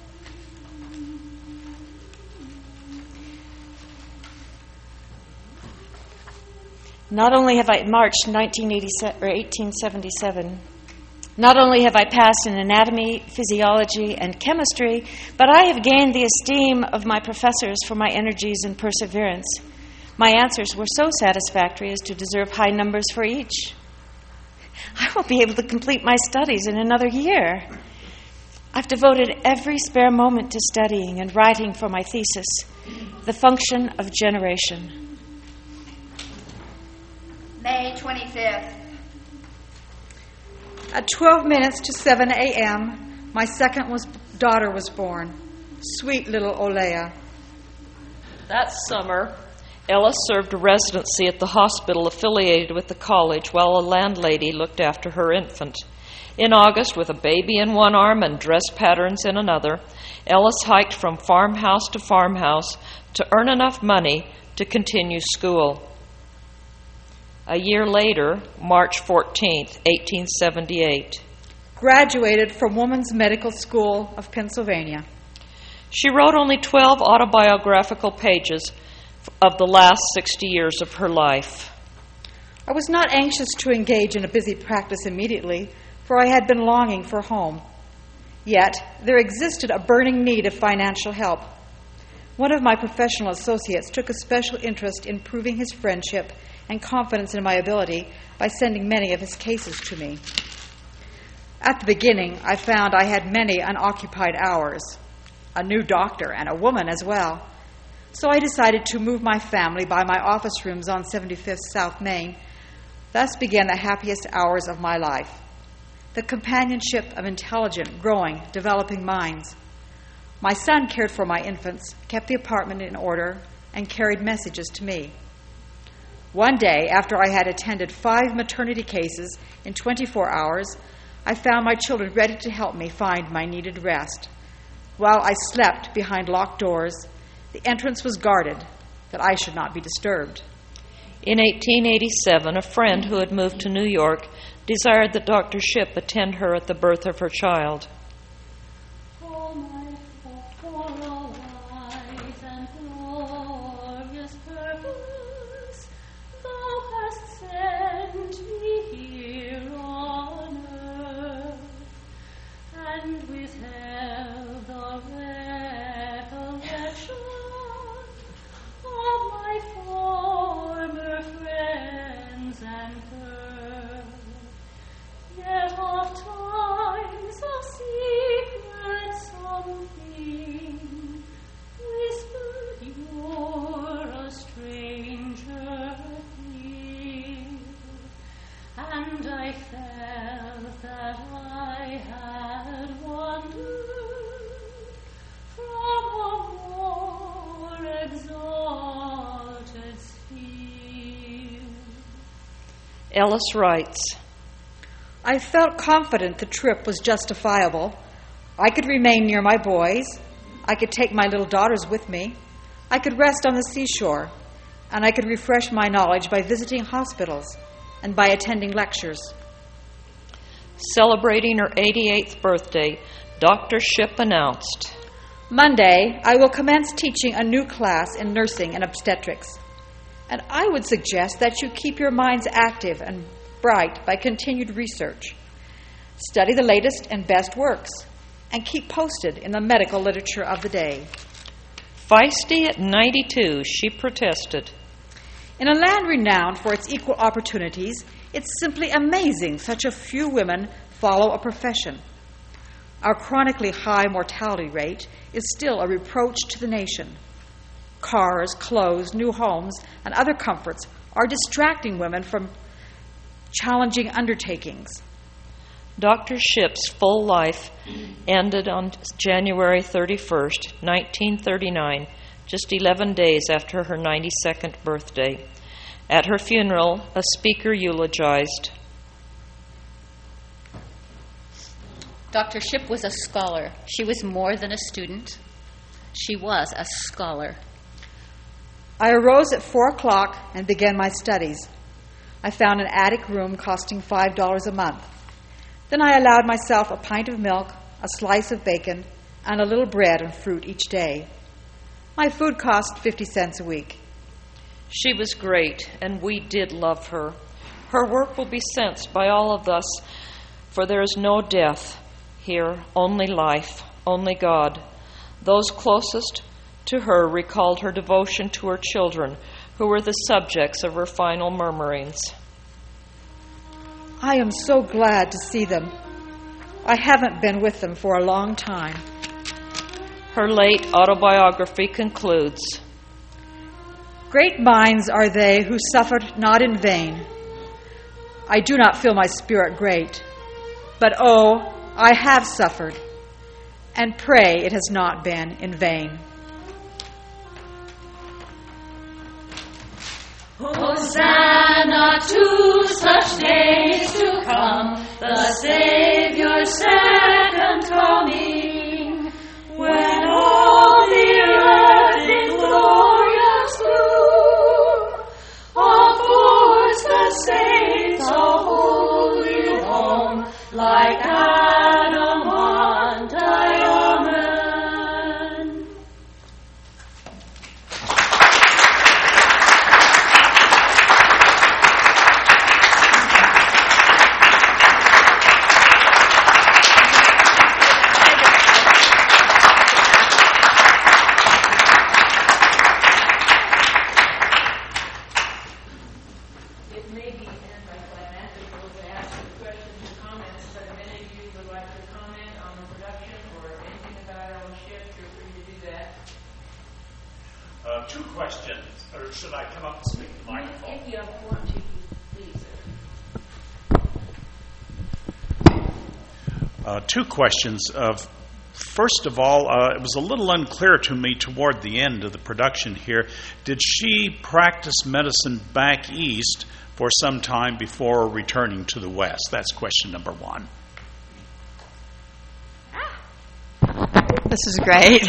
Not only have I marched nineteen eighty-seven, or eighteen seventy-seven, not only have I passed in anatomy, physiology, and chemistry, but I have gained the esteem of my professors for my energies and perseverance. My answers were so satisfactory as to deserve high numbers for each. I will be able to complete my studies in another year. I've devoted every spare moment to studying and writing for my thesis, The Function of Generation. May twenty-fifth. At twelve minutes to seven a.m., my second was, daughter was born, sweet little Olea. That summer, Ella served a residency at the hospital affiliated with the college while a landlady looked after her infant. In August, with a baby in one arm and dress patterns in another, Ellis hiked from farmhouse to farmhouse to earn enough money to continue school. A year later, March fourteenth, eighteen seventy-eight. Graduated from Women's Medical School of Pennsylvania. She wrote only twelve autobiographical pages of the last sixty years of her life. I was not anxious to engage in a busy practice immediately, for I had been longing for home. Yet, there existed a burning need of financial help. One of my professional associates took a special interest in proving his friendship and confidence in my ability by sending many of his cases to me. At the beginning, I found I had many unoccupied hours, a new doctor and a woman as well. So I decided to move my family by my office rooms on seventy-fifth South Main. Thus began the happiest hours of my life, the companionship of intelligent, growing, developing minds. My son cared for my infants, kept the apartment in order, and carried messages to me. One day, after I had attended five maternity cases in twenty-four hours, I found my children ready to help me find my needed rest. While I slept behind locked doors, the entrance was guarded, that I should not be disturbed. In eighteen eighty-seven, a friend who had moved to New York desired that Doctor Shipp attend her at the birth of her child. Oh, my for all wise and glorious purpose, thou hast sent me here on earth, and withheld the recollection of my former friends and birth. Yet oft times a secret something whispered, you're a stranger here, and I felt that I had wandered from a more exalted sphere. Ellis writes, I felt confident the trip was justifiable. I could remain near my boys. I could take my little daughters with me. I could rest on the seashore. And I could refresh my knowledge by visiting hospitals and by attending lectures. Celebrating her eighty-eighth birthday, Doctor Shipp announced, Monday, I will commence teaching a new class in nursing and obstetrics. And I would suggest that you keep your minds active and bright by continued research. Study the latest and best works, and keep posted in the medical literature of the day. Feisty at ninety-two, she protested, In a land renowned for its equal opportunities, it's simply amazing such a few women follow a profession. Our chronically high mortality rate is still a reproach to the nation. Cars, clothes, new homes, and other comforts are distracting women from challenging undertakings. Doctor Shipp's full life ended on January thirty-first, nineteen thirty-nine, just eleven days after her ninety-second birthday. At her funeral, a speaker eulogized. Doctor Shipp was a scholar. She was more than a student. She was a scholar. I arose at four o'clock and began my studies. I found an attic room costing five dollars a month. Then I allowed myself a pint of milk, a slice of bacon, and a little bread and fruit each day. My food cost fifty cents a week. She was great, and we did love her. Her work will be sensed by all of us, for there is no death here, only life, only God. Those closest to her recalled her devotion to her children, who were the subjects of her final murmurings. I am so glad to see them. I haven't been with them for a long time. Her late autobiography concludes, Great minds are they who suffered not in vain. I do not feel my spirit great, but oh, I have suffered, and pray it has not been in vain. Hosanna to such days to come, the Savior's second coming, when all the earth in glorious gloom affords the saints a holy home, like Adam on Diamond. Two questions, or should I come up and speak to the microphone? If you want to, please. Uh, two questions. Of first of all, uh, it was a little unclear to me toward the end of the production here. Did she practice medicine back east for some time before returning to the West? That's question number one. This is great.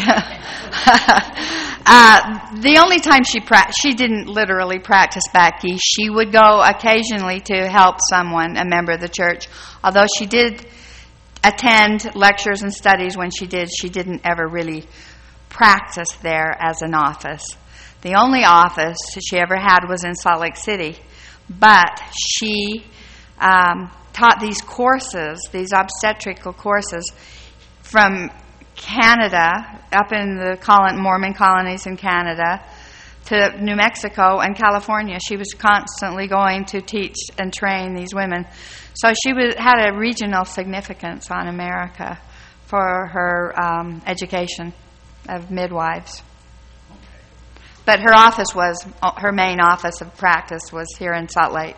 uh, the only time she pra- she didn't literally practice back east. She would go occasionally to help someone, a member of the church. Although she did attend lectures and studies when she did, she didn't ever really practice there as an office. The only office she ever had was in Salt Lake City. But she um, taught these courses, these obstetrical courses, from Canada, up in the colon, Mormon colonies in Canada, to New Mexico and California. She was constantly going to teach and train these women. So she was, had a regional significance on America for her um, education of midwives. But her office was, her main office of practice was here in Salt Lake.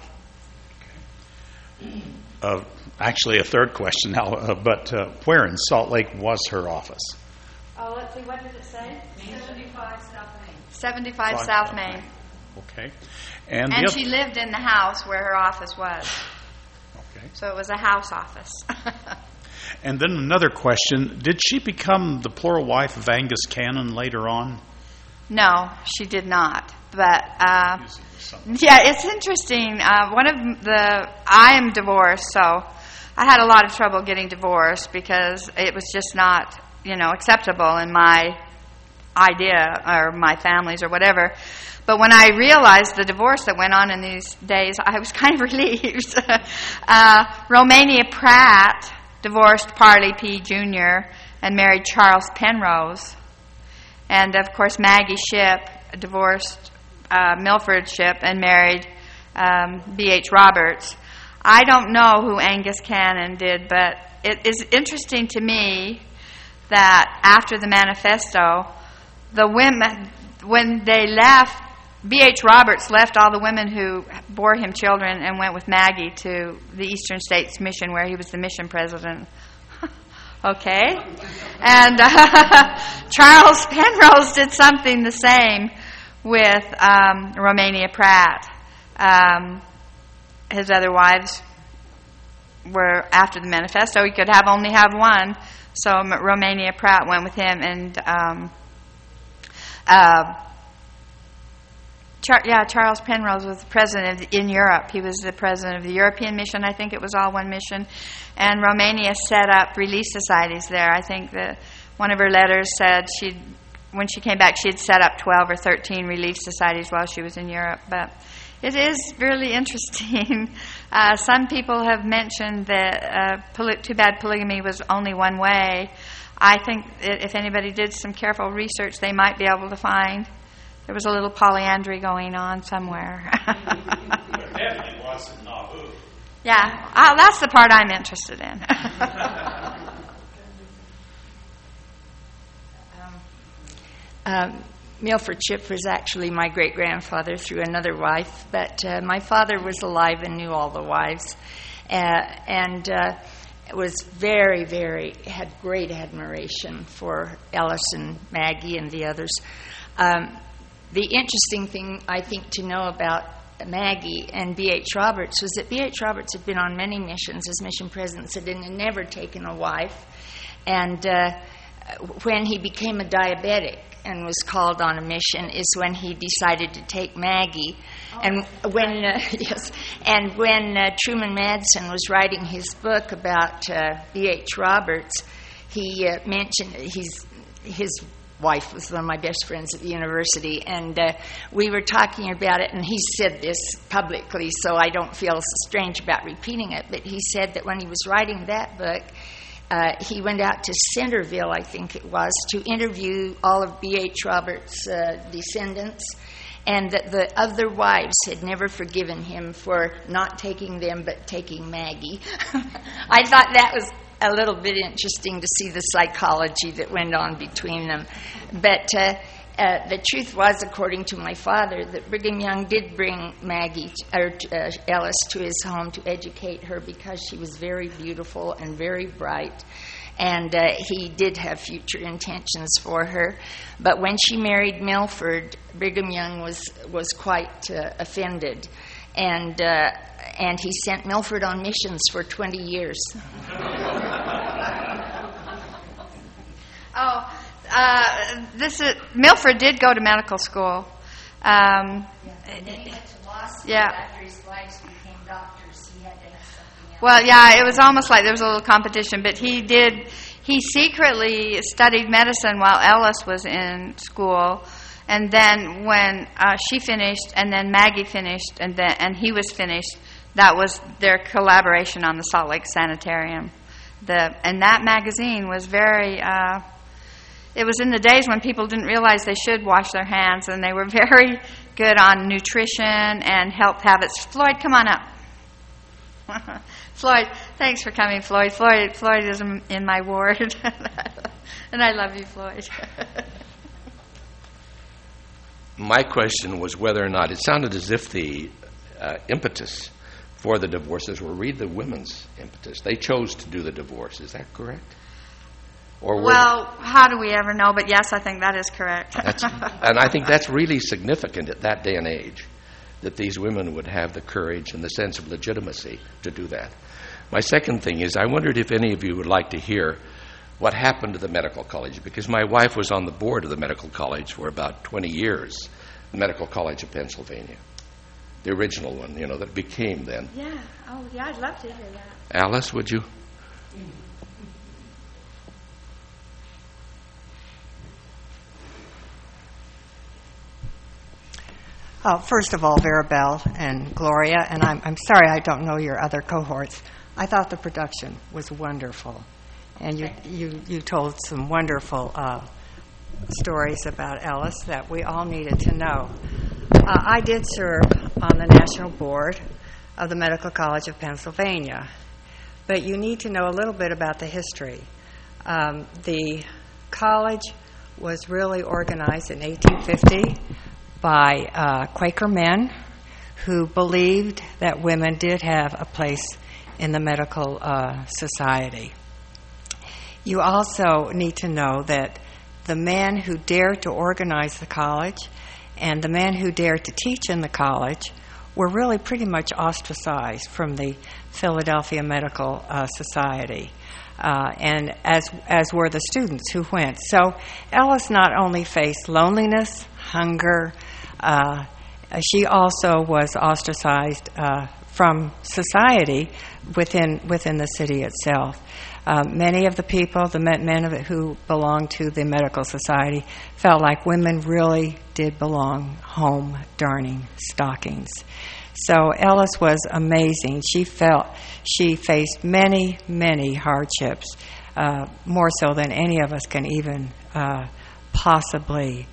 Uh, actually, a third question now, uh, but uh, where in Salt Lake was her office? Oh, let's see, what did it say? seventy-five South Main. seventy-five South Main. Okay. And, And the she lived in the house where her office was. Okay. So it was a house office. And then another question, did she become the plural wife of Angus Cannon later on? No, she did not. But, uh, yeah, it's interesting. Uh, one of the, I am divorced, so I had a lot of trouble getting divorced because it was just not, you know, acceptable in my idea or my family's or whatever. But when I realized the divorce that went on in these days, I was kind of relieved. uh, Romania Pratt divorced Parley P. Junior and married Charles Penrose. And, of course, Maggie Shipp divorced uh, Milford Shipp and married um, B H Roberts. I don't know who Angus Cannon did, but it is interesting to me that after the manifesto, the women, when they left, B H Roberts left all the women who bore him children and went with Maggie to the Eastern States Mission, where he was the mission president. Okay. And uh, Charles Penrose did something the same with um, Romania Pratt. Um, his other wives were after the manifesto. He could have only have one, so Romania Pratt went with him. And um, uh, Char- yeah, Charles Penrose was the president of the, in Europe. He was the president of the European mission. I think it was all one mission. And Romania set up relief societies there. I think that one of her letters said she, when she came back, she had set up twelve or thirteen relief societies while she was in Europe. But it is really interesting. Uh, some people have mentioned that uh, poly- too bad polygamy was only one way. I think that if anybody did some careful research, they might be able to find there was a little polyandry going on somewhere. There definitely was in Nauvoo. Yeah, uh, that's the part I'm interested in. um, Milford Shipp was actually my great-grandfather through another wife, but uh, my father was alive and knew all the wives, uh, and uh, was very, very, had great admiration for Ellis and Maggie and the others. Um, the interesting thing, I think, to know about Maggie and B H Roberts was that B H Roberts had been on many missions as mission president and had never taken a wife. And uh, when he became a diabetic and was called on a mission is when he decided to take Maggie. Oh. And when uh, yes, and when uh, Truman Madsen was writing his book about uh, B H Roberts, he uh, mentioned he's his wife was one of my best friends at the university, and uh, we were talking about it, and he said this publicly, so I don't feel strange about repeating it, but he said that when he was writing that book, uh, he went out to Centerville, I think it was, to interview all of B H Roberts' uh, descendants, and that the other wives had never forgiven him for not taking them but taking Maggie. I thought that was a little bit interesting to see the psychology that went on between them. But uh, uh, the truth was, according to my father, that Brigham Young did bring Maggie, or uh, Ellis, to his home to educate her because she was very beautiful and very bright. And uh, he did have future intentions for her. But when she married Milford, Brigham Young was, was quite uh, offended. And uh, and he sent Milford on missions for twenty years. oh, uh, this is, Milford did go to medical school. Um, yeah, and then he went to law school yeah. after his wives became doctors. He had to have something else. Well, yeah, it was almost like there was a little competition, but he did. He secretly studied medicine while Ellis was in school. And then when uh, she finished, and then Maggie finished, and then and he was finished, that was their collaboration on the Salt Lake Sanitarium. The and that magazine was very. Uh, it was in the days when people didn't realize they should wash their hands, and they were very good on nutrition and health habits. Floyd, come on up. Floyd, thanks for coming, Floyd. Floyd, Floyd is in my ward, and I love you, Floyd. My question was whether or not, it sounded as if the uh, impetus for the divorces were really the women's impetus. They chose to do the divorce. Is that correct? Or were well, how do we ever know? But yes, I think that is correct. that's, and I think that's really significant at that day and age, that these women would have the courage and the sense of legitimacy to do that. My second thing is, I wondered if any of you would like to hear what happened to the medical college, because my wife was on the board of the medical college for about twenty years, the Medical College of Pennsylvania, the original one, you know, that became then. Yeah, oh yeah, I'd love to hear that. Alice, would you? Oh, first of all, Verabelle and Gloria, and I'm, I'm sorry I don't know your other cohorts. I thought the production was wonderful. And you, you, you told some wonderful uh, stories about Ellis that we all needed to know. Uh, I did serve on the National Board of the Medical College of Pennsylvania, but you need to know a little bit about the history. Um, the college was really organized in eighteen fifty by uh, Quaker men who believed that women did have a place in the medical uh, society. You also need to know that the men who dared to organize the college and the men who dared to teach in the college were really pretty much ostracized from the Philadelphia Medical uh, Society, uh, and as as were the students who went. So Ellis not only faced loneliness, hunger, uh, she also was ostracized uh, from society within within the city itself. Uh, many of the people, the men, men of it who belonged to the medical society, felt like women really did belong home darning stockings. So Ellis was amazing. She felt she faced many, many hardships, uh, more so than any of us can even uh, possibly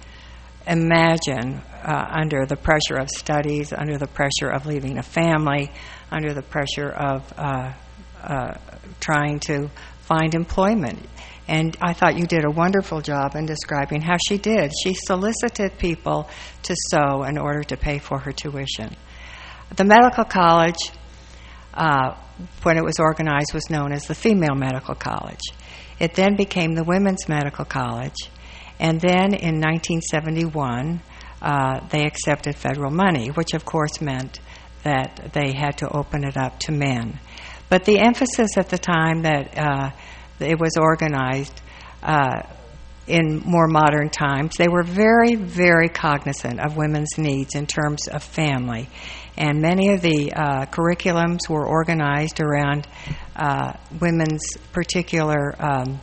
imagine, uh, under the pressure of studies, under the pressure of leaving a family, under the pressure of uh, uh, trying to find employment. And I thought you did a wonderful job in describing how she did. She solicited people to sew in order to pay for her tuition. The medical college, uh, when it was organized, was known as the Female Medical College. It then became the Women's Medical College. And then in nineteen seventy-one, uh, they accepted federal money, which of course meant that they had to open it up to men. But the emphasis at the time that uh, it was organized uh, in more modern times, they were very, very cognizant of women's needs in terms of family. And many of the uh, curriculums were organized around uh, women's particular um,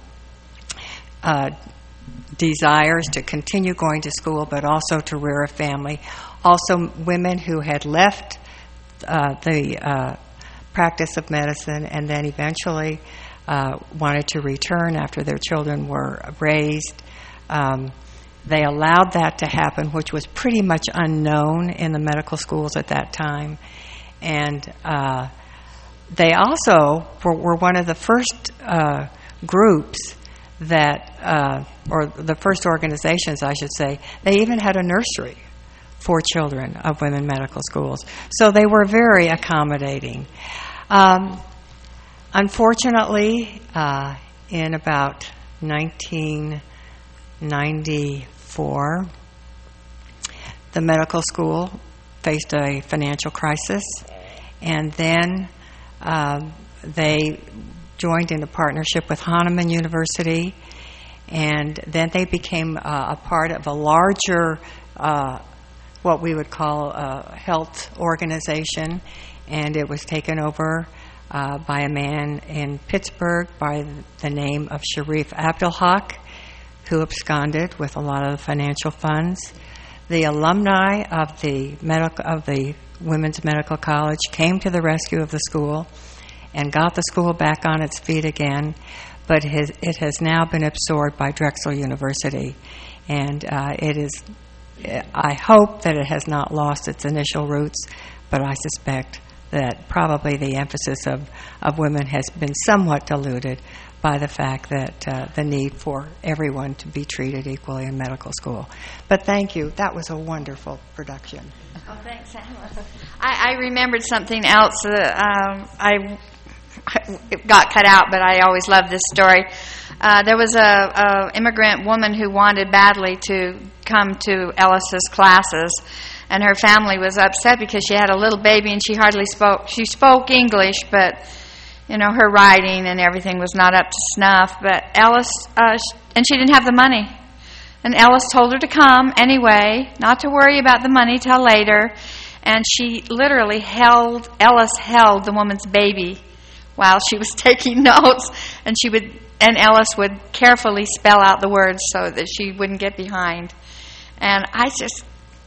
uh, desires to continue going to school, but also to rear a family. Also, women who had left uh, the uh, practice of medicine and then eventually uh, wanted to return after their children were raised. Um, they allowed that to happen, which was pretty much unknown in the medical schools at that time. And uh, they also were, were one of the first uh, groups that, uh, or the first organizations, I should say, they even had a nursery for children of women medical schools. So they were very accommodating. Um, unfortunately, uh, in about nineteen ninety-four, the medical school faced a financial crisis, and then um, they joined in a partnership with Hahnemann University, and then they became uh, a part of a larger, uh, what we would call a health organization, and it was taken over uh, by a man in Pittsburgh by the name of Sharif Abdulhaq, who absconded with a lot of the financial funds. The alumni of the medical of the Women's Medical College came to the rescue of the school and got the school back on its feet again, but his, it has now been absorbed by Drexel University, and uh, it is. I hope that it has not lost its initial roots, but I suspect that probably the emphasis of, of women has been somewhat diluted by the fact that uh, the need for everyone to be treated equally in medical school. But thank you. That was a wonderful production. Oh, thanks, Alice. I, I remembered something else. Uh, um, I it got cut out, but I always loved this story. Uh, there was a, a immigrant woman who wanted badly to come to Ellis's classes, and her family was upset because she had a little baby and she hardly spoke. She spoke English, but you know her writing and everything was not up to snuff. But Ellis, uh, and she didn't have the money, and Ellis told her to come anyway, not to worry about the money till later. And she literally held Ellis held the woman's baby while she was taking notes, and she would. And Ellis would carefully spell out the words so that she wouldn't get behind. And I just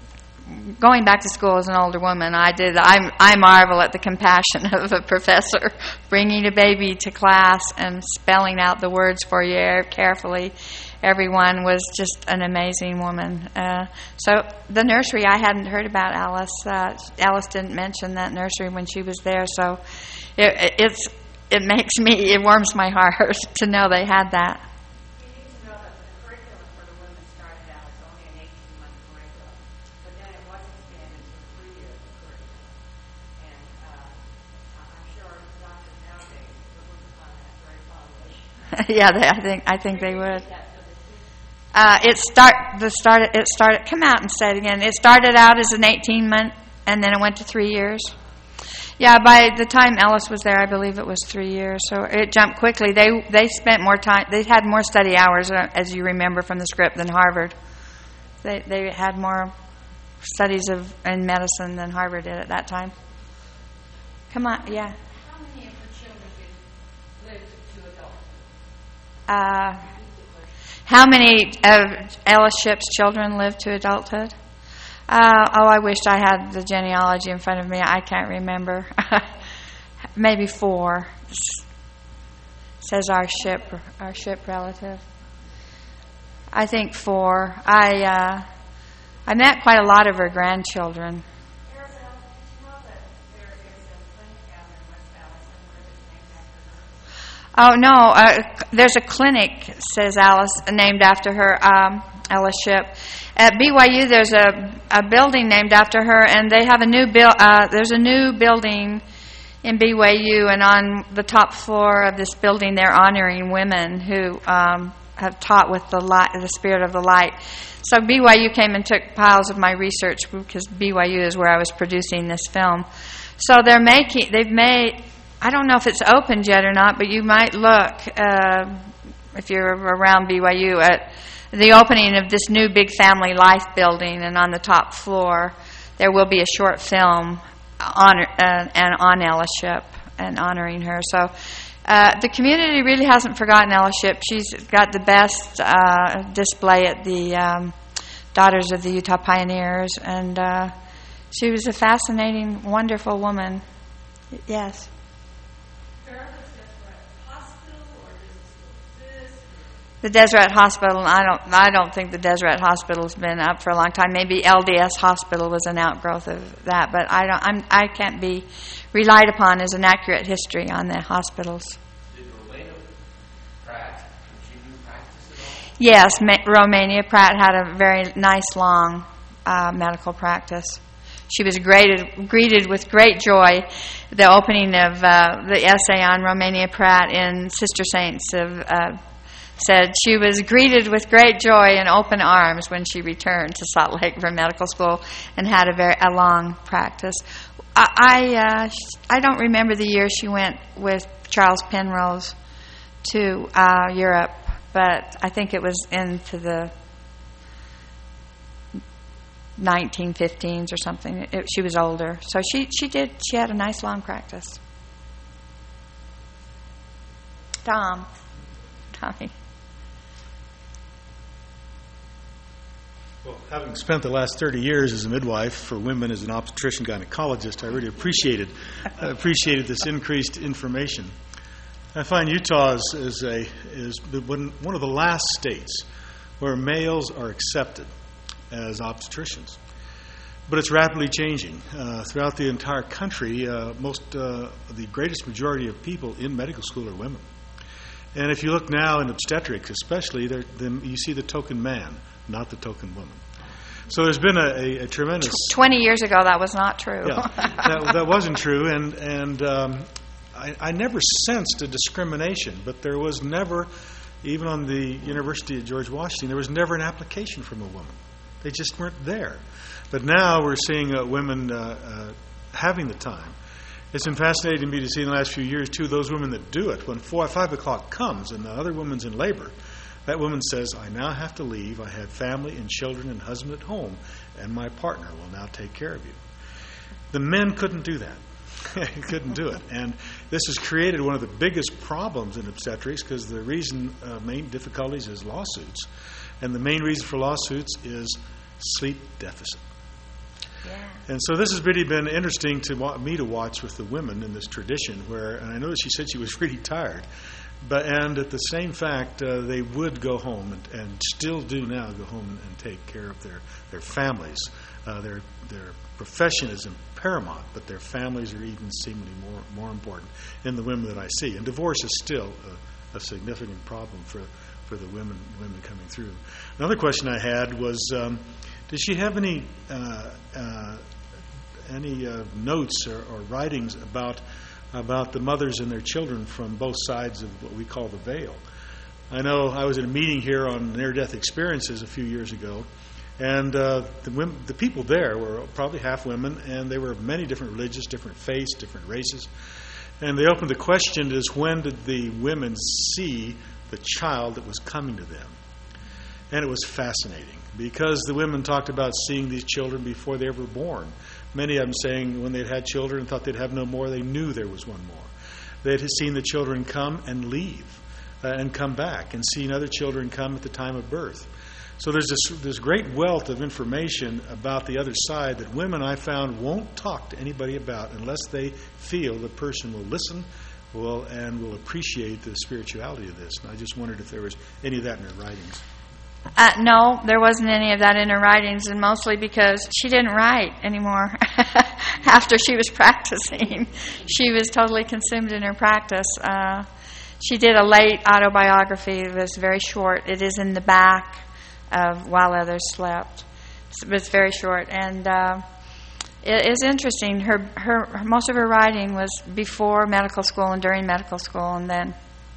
going back to school as an older woman, I did. I, I marvel at the compassion of a professor bringing a baby to class and spelling out the words for you carefully. Everyone was just an amazing woman. Uh, so the nursery, I hadn't heard about Alice. Uh, Alice didn't mention that nursery when she was there, so it, it's it makes me, it warms my heart to know they had that. You need to know that the curriculum for the women started out as only an eighteen-month curriculum, but then it was expanded to a three-year curriculum. And uh, I'm sure doctors nowadays would look upon that very fondly. Yeah, they, I think I think they would. Uh, it start the started. It started. Come out and say it again. It started out as an eighteen month, and then it went to three years. Yeah, by the time Ellis was there, I believe it was three years. So it jumped quickly. They they spent more time. They had more study hours, uh, as you remember from the script, than Harvard. They they had more studies of in medicine than Harvard did at that time. Come on, yeah. How many of her children lived to adulthood? Uh, how many of Ellis Shipp's children lived to adulthood? Uh, oh, I wished I had the genealogy in front of me. I can't remember. Maybe four, says our ship, our ship relative. I think four. I uh, I met quite a lot of her grandchildren. Oh, no, uh, there's a clinic, says Alice, named after her, um, Alice Shipp. At B Y U, there's a, a building named after her, and they have a new build. Uh, there's a new building in B Y U, and on the top floor of this building, they're honoring women who um, have taught with the light, the spirit of the light. So B Y U came and took piles of my research because B Y U is where I was producing this film. So they're making, they've made. I don't know if it's opened yet or not, but you might look, uh, if you're around B Y U, at the opening of this new Big Family Life building, and on the top floor there will be a short film honor, uh, and on Alice Shipp and honoring her. So uh, the community really hasn't forgotten Alice Shipp. She's got the best uh, display at the um, Daughters of the Utah Pioneers, and uh, she was a fascinating, wonderful woman. Yes. The Deseret Hospital, I don't I don't think the Deseret Hospital's been up for a long time. Maybe L D S Hospital was an outgrowth of that, but I don't I'm I can't be relied upon as an accurate history on the hospitals. Did Romania Pratt continue practice at all? Yes, Ma- Romania Pratt had a very nice long uh, medical practice. She was greeted, greeted with great joy. The opening of uh, the essay on Romania Pratt in Sister Saints of uh, said she was greeted with great joy and open arms when she returned to Salt Lake for medical school and had a very a long practice. I I, uh, I don't remember the year she went with Charles Penrose to uh, Europe, but I think it was into the nineteen fifteens or something. It, she was older, so she she did she had a nice long practice. Tom, Tommy. Well, having spent the last thirty years as a midwife for women as an obstetrician gynecologist, I really appreciated uh, appreciated this increased information. I find Utah is, is a is one one of the last states where males are accepted as obstetricians, but it's rapidly changing uh, throughout the entire country. Uh, most uh, the greatest majority of people in medical school are women, and if you look now in obstetrics, especially, then you see the token man, not the token woman. So there's been a, a, a tremendous... Twenty years ago, that was not true. Yeah, that, that wasn't true, and and um, I, I never sensed a discrimination, but there was never, even on the University of George Washington, there was never an application from a woman. They just weren't there. But now we're seeing uh, women uh, uh, having the time. It's been fascinating to me to see in the last few years, too, those women that do it. When four, five o'clock comes and the other woman's in labor, that woman says, I now have to leave. I have family and children and husband at home, and my partner will now take care of you. The men couldn't do that. couldn't do it. And this has created one of the biggest problems in obstetrics because the reason, uh, main difficulties is lawsuits. And the main reason for lawsuits is sleep deficit. And so this has really been interesting to wa- me to watch with the women in this tradition where, and I know that she said she was really tired, but and at the same fact, uh, they would go home and, and still do now go home and, and take care of their, their families. Uh, their their profession is paramount, but their families are even seemingly more more important in the women that I see. And divorce is still a, a significant problem for for the women women coming through. Another question I had was, um, did she have any uh, uh, any uh, notes or, or writings about about the mothers and their children from both sides of what we call the veil? I know I was in a meeting here on near-death experiences a few years ago, and uh, the, women, the people there were probably half women, and they were of many different religions, different faiths, different races. And they opened the question is, when did the women see the child that was coming to them? And it was fascinating, because the women talked about seeing these children before they were born. Many of them saying when they'd had children and thought they'd have no more, they knew there was one more. They had seen the children come and leave uh, and come back, and seen other children come at the time of birth. So there's this, this great wealth of information about the other side that women, I found, won't talk to anybody about unless they feel the person will listen will and will appreciate the spirituality of this. And I just wondered if there was any of that in her writings. Uh, no, there wasn't any of that in her writings, and mostly because she didn't write anymore. After she was practicing, she was totally consumed in her practice. Uh, she did a late autobiography. It was very short. It is in the back of While Others Slept. It was very short, and uh, it is interesting. Her, her, her most of her writing was before medical school and during medical school, and then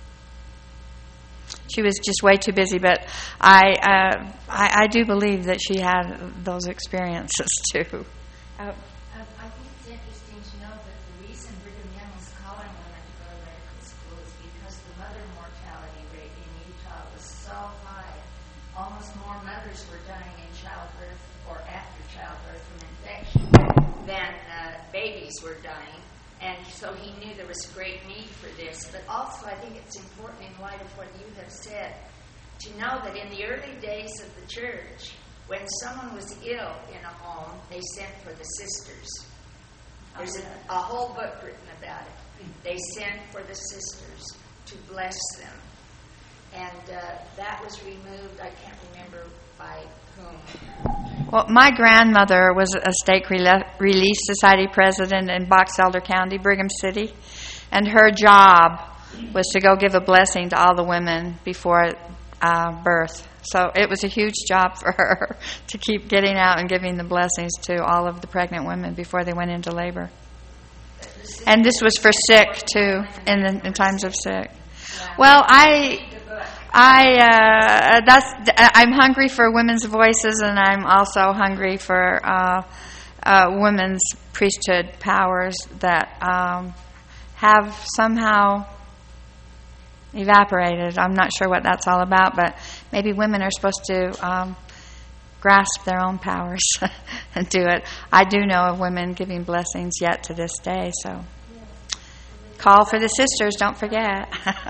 she was just way too busy. But I, uh, I, I do believe that she had those experiences too. Uh, I think it's interesting to know that the reason Brigham Young was calling women to go to medical school is because the mother mortality rate in Utah was so high. Almost more mothers were dying in childbirth or after childbirth from infection than uh, babies were dying. And so he knew there was great need for this. But also I think it's important in light of what you have said to know that in the early days of the church, when someone was ill in a home, they sent for the sisters. There's a, a whole book written about it. They sent for the sisters to bless them. And uh, that was removed, I can't remember by whom. Well, my grandmother was a Stake Rel- Relief Society president in Box Elder County, Brigham City, and her job was to go give a blessing to all the women before uh, birth. So it was a huge job for her to keep getting out and giving the blessings to all of the pregnant women before they went into labor. And this was for sick, too, in, the, in times of sick. Well, I... I uh, that's I'm hungry for women's voices, and I'm also hungry for uh, uh, women's priesthood powers that um, have somehow evaporated. I'm not sure what that's all about, but maybe women are supposed to um, grasp their own powers and do it. I do know of women giving blessings yet to this day, so call for the sisters, don't forget.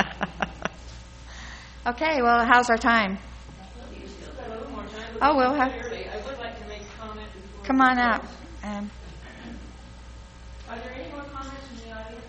Okay, well, how's our time? Oh, we'll have... Come on up. Um, Are there any more comments from the audience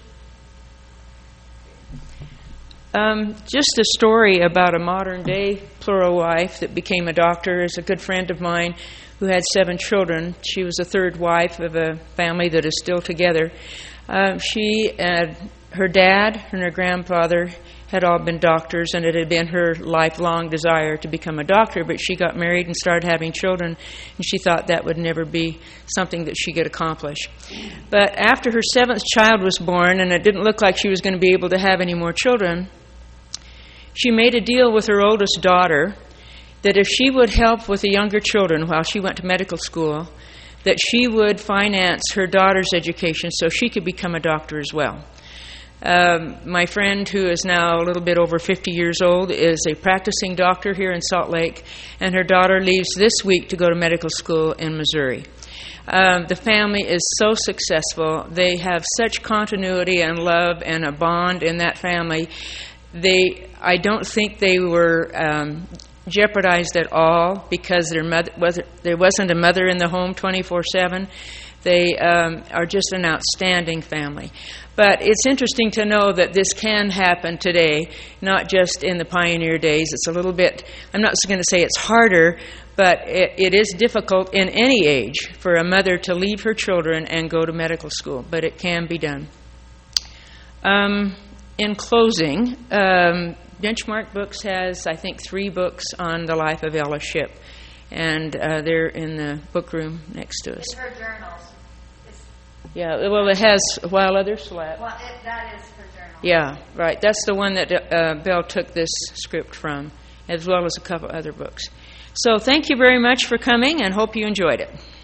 first? Um, just a story about a modern-day plural wife that became a doctor is a good friend of mine who had seven children. She was the third wife of a family that is still together. Um, she and her dad and her grandfather had all been doctors, and it had been her lifelong desire to become a doctor, but she got married and started having children, and she thought that would never be something that she could accomplish. But after her seventh child was born, and it didn't look like she was going to be able to have any more children, she made a deal with her oldest daughter that if she would help with the younger children while she went to medical school, that she would finance her daughter's education so she could become a doctor as well. Um, my friend, who is now a little bit over fifty years old, is a practicing doctor here in Salt Lake, and her daughter leaves this week to go to medical school in Missouri. Um, the family is so successful. They have such continuity and love and a bond in that family. They, I don't think they were um, jeopardized at all because their mother, was, there wasn't a mother in the home twenty-four seven. They um, are just an outstanding family. But it's interesting to know that this can happen today, not just in the pioneer days. It's a little bit, I'm not going to say it's harder, but it, it is difficult in any age for a mother to leave her children and go to medical school, but it can be done. Um, in closing, um, Benchmark Books has, I think, three books on the life of Ella Shipp, and uh, they're in the book room next to us. It's her journals. It's Yeah, well, it has While Others Slept. well, it, that is her journal. Yeah, right. That's the one that uh, Bell took this script from, as well as a couple other books. So thank you very much for coming, and hope you enjoyed it.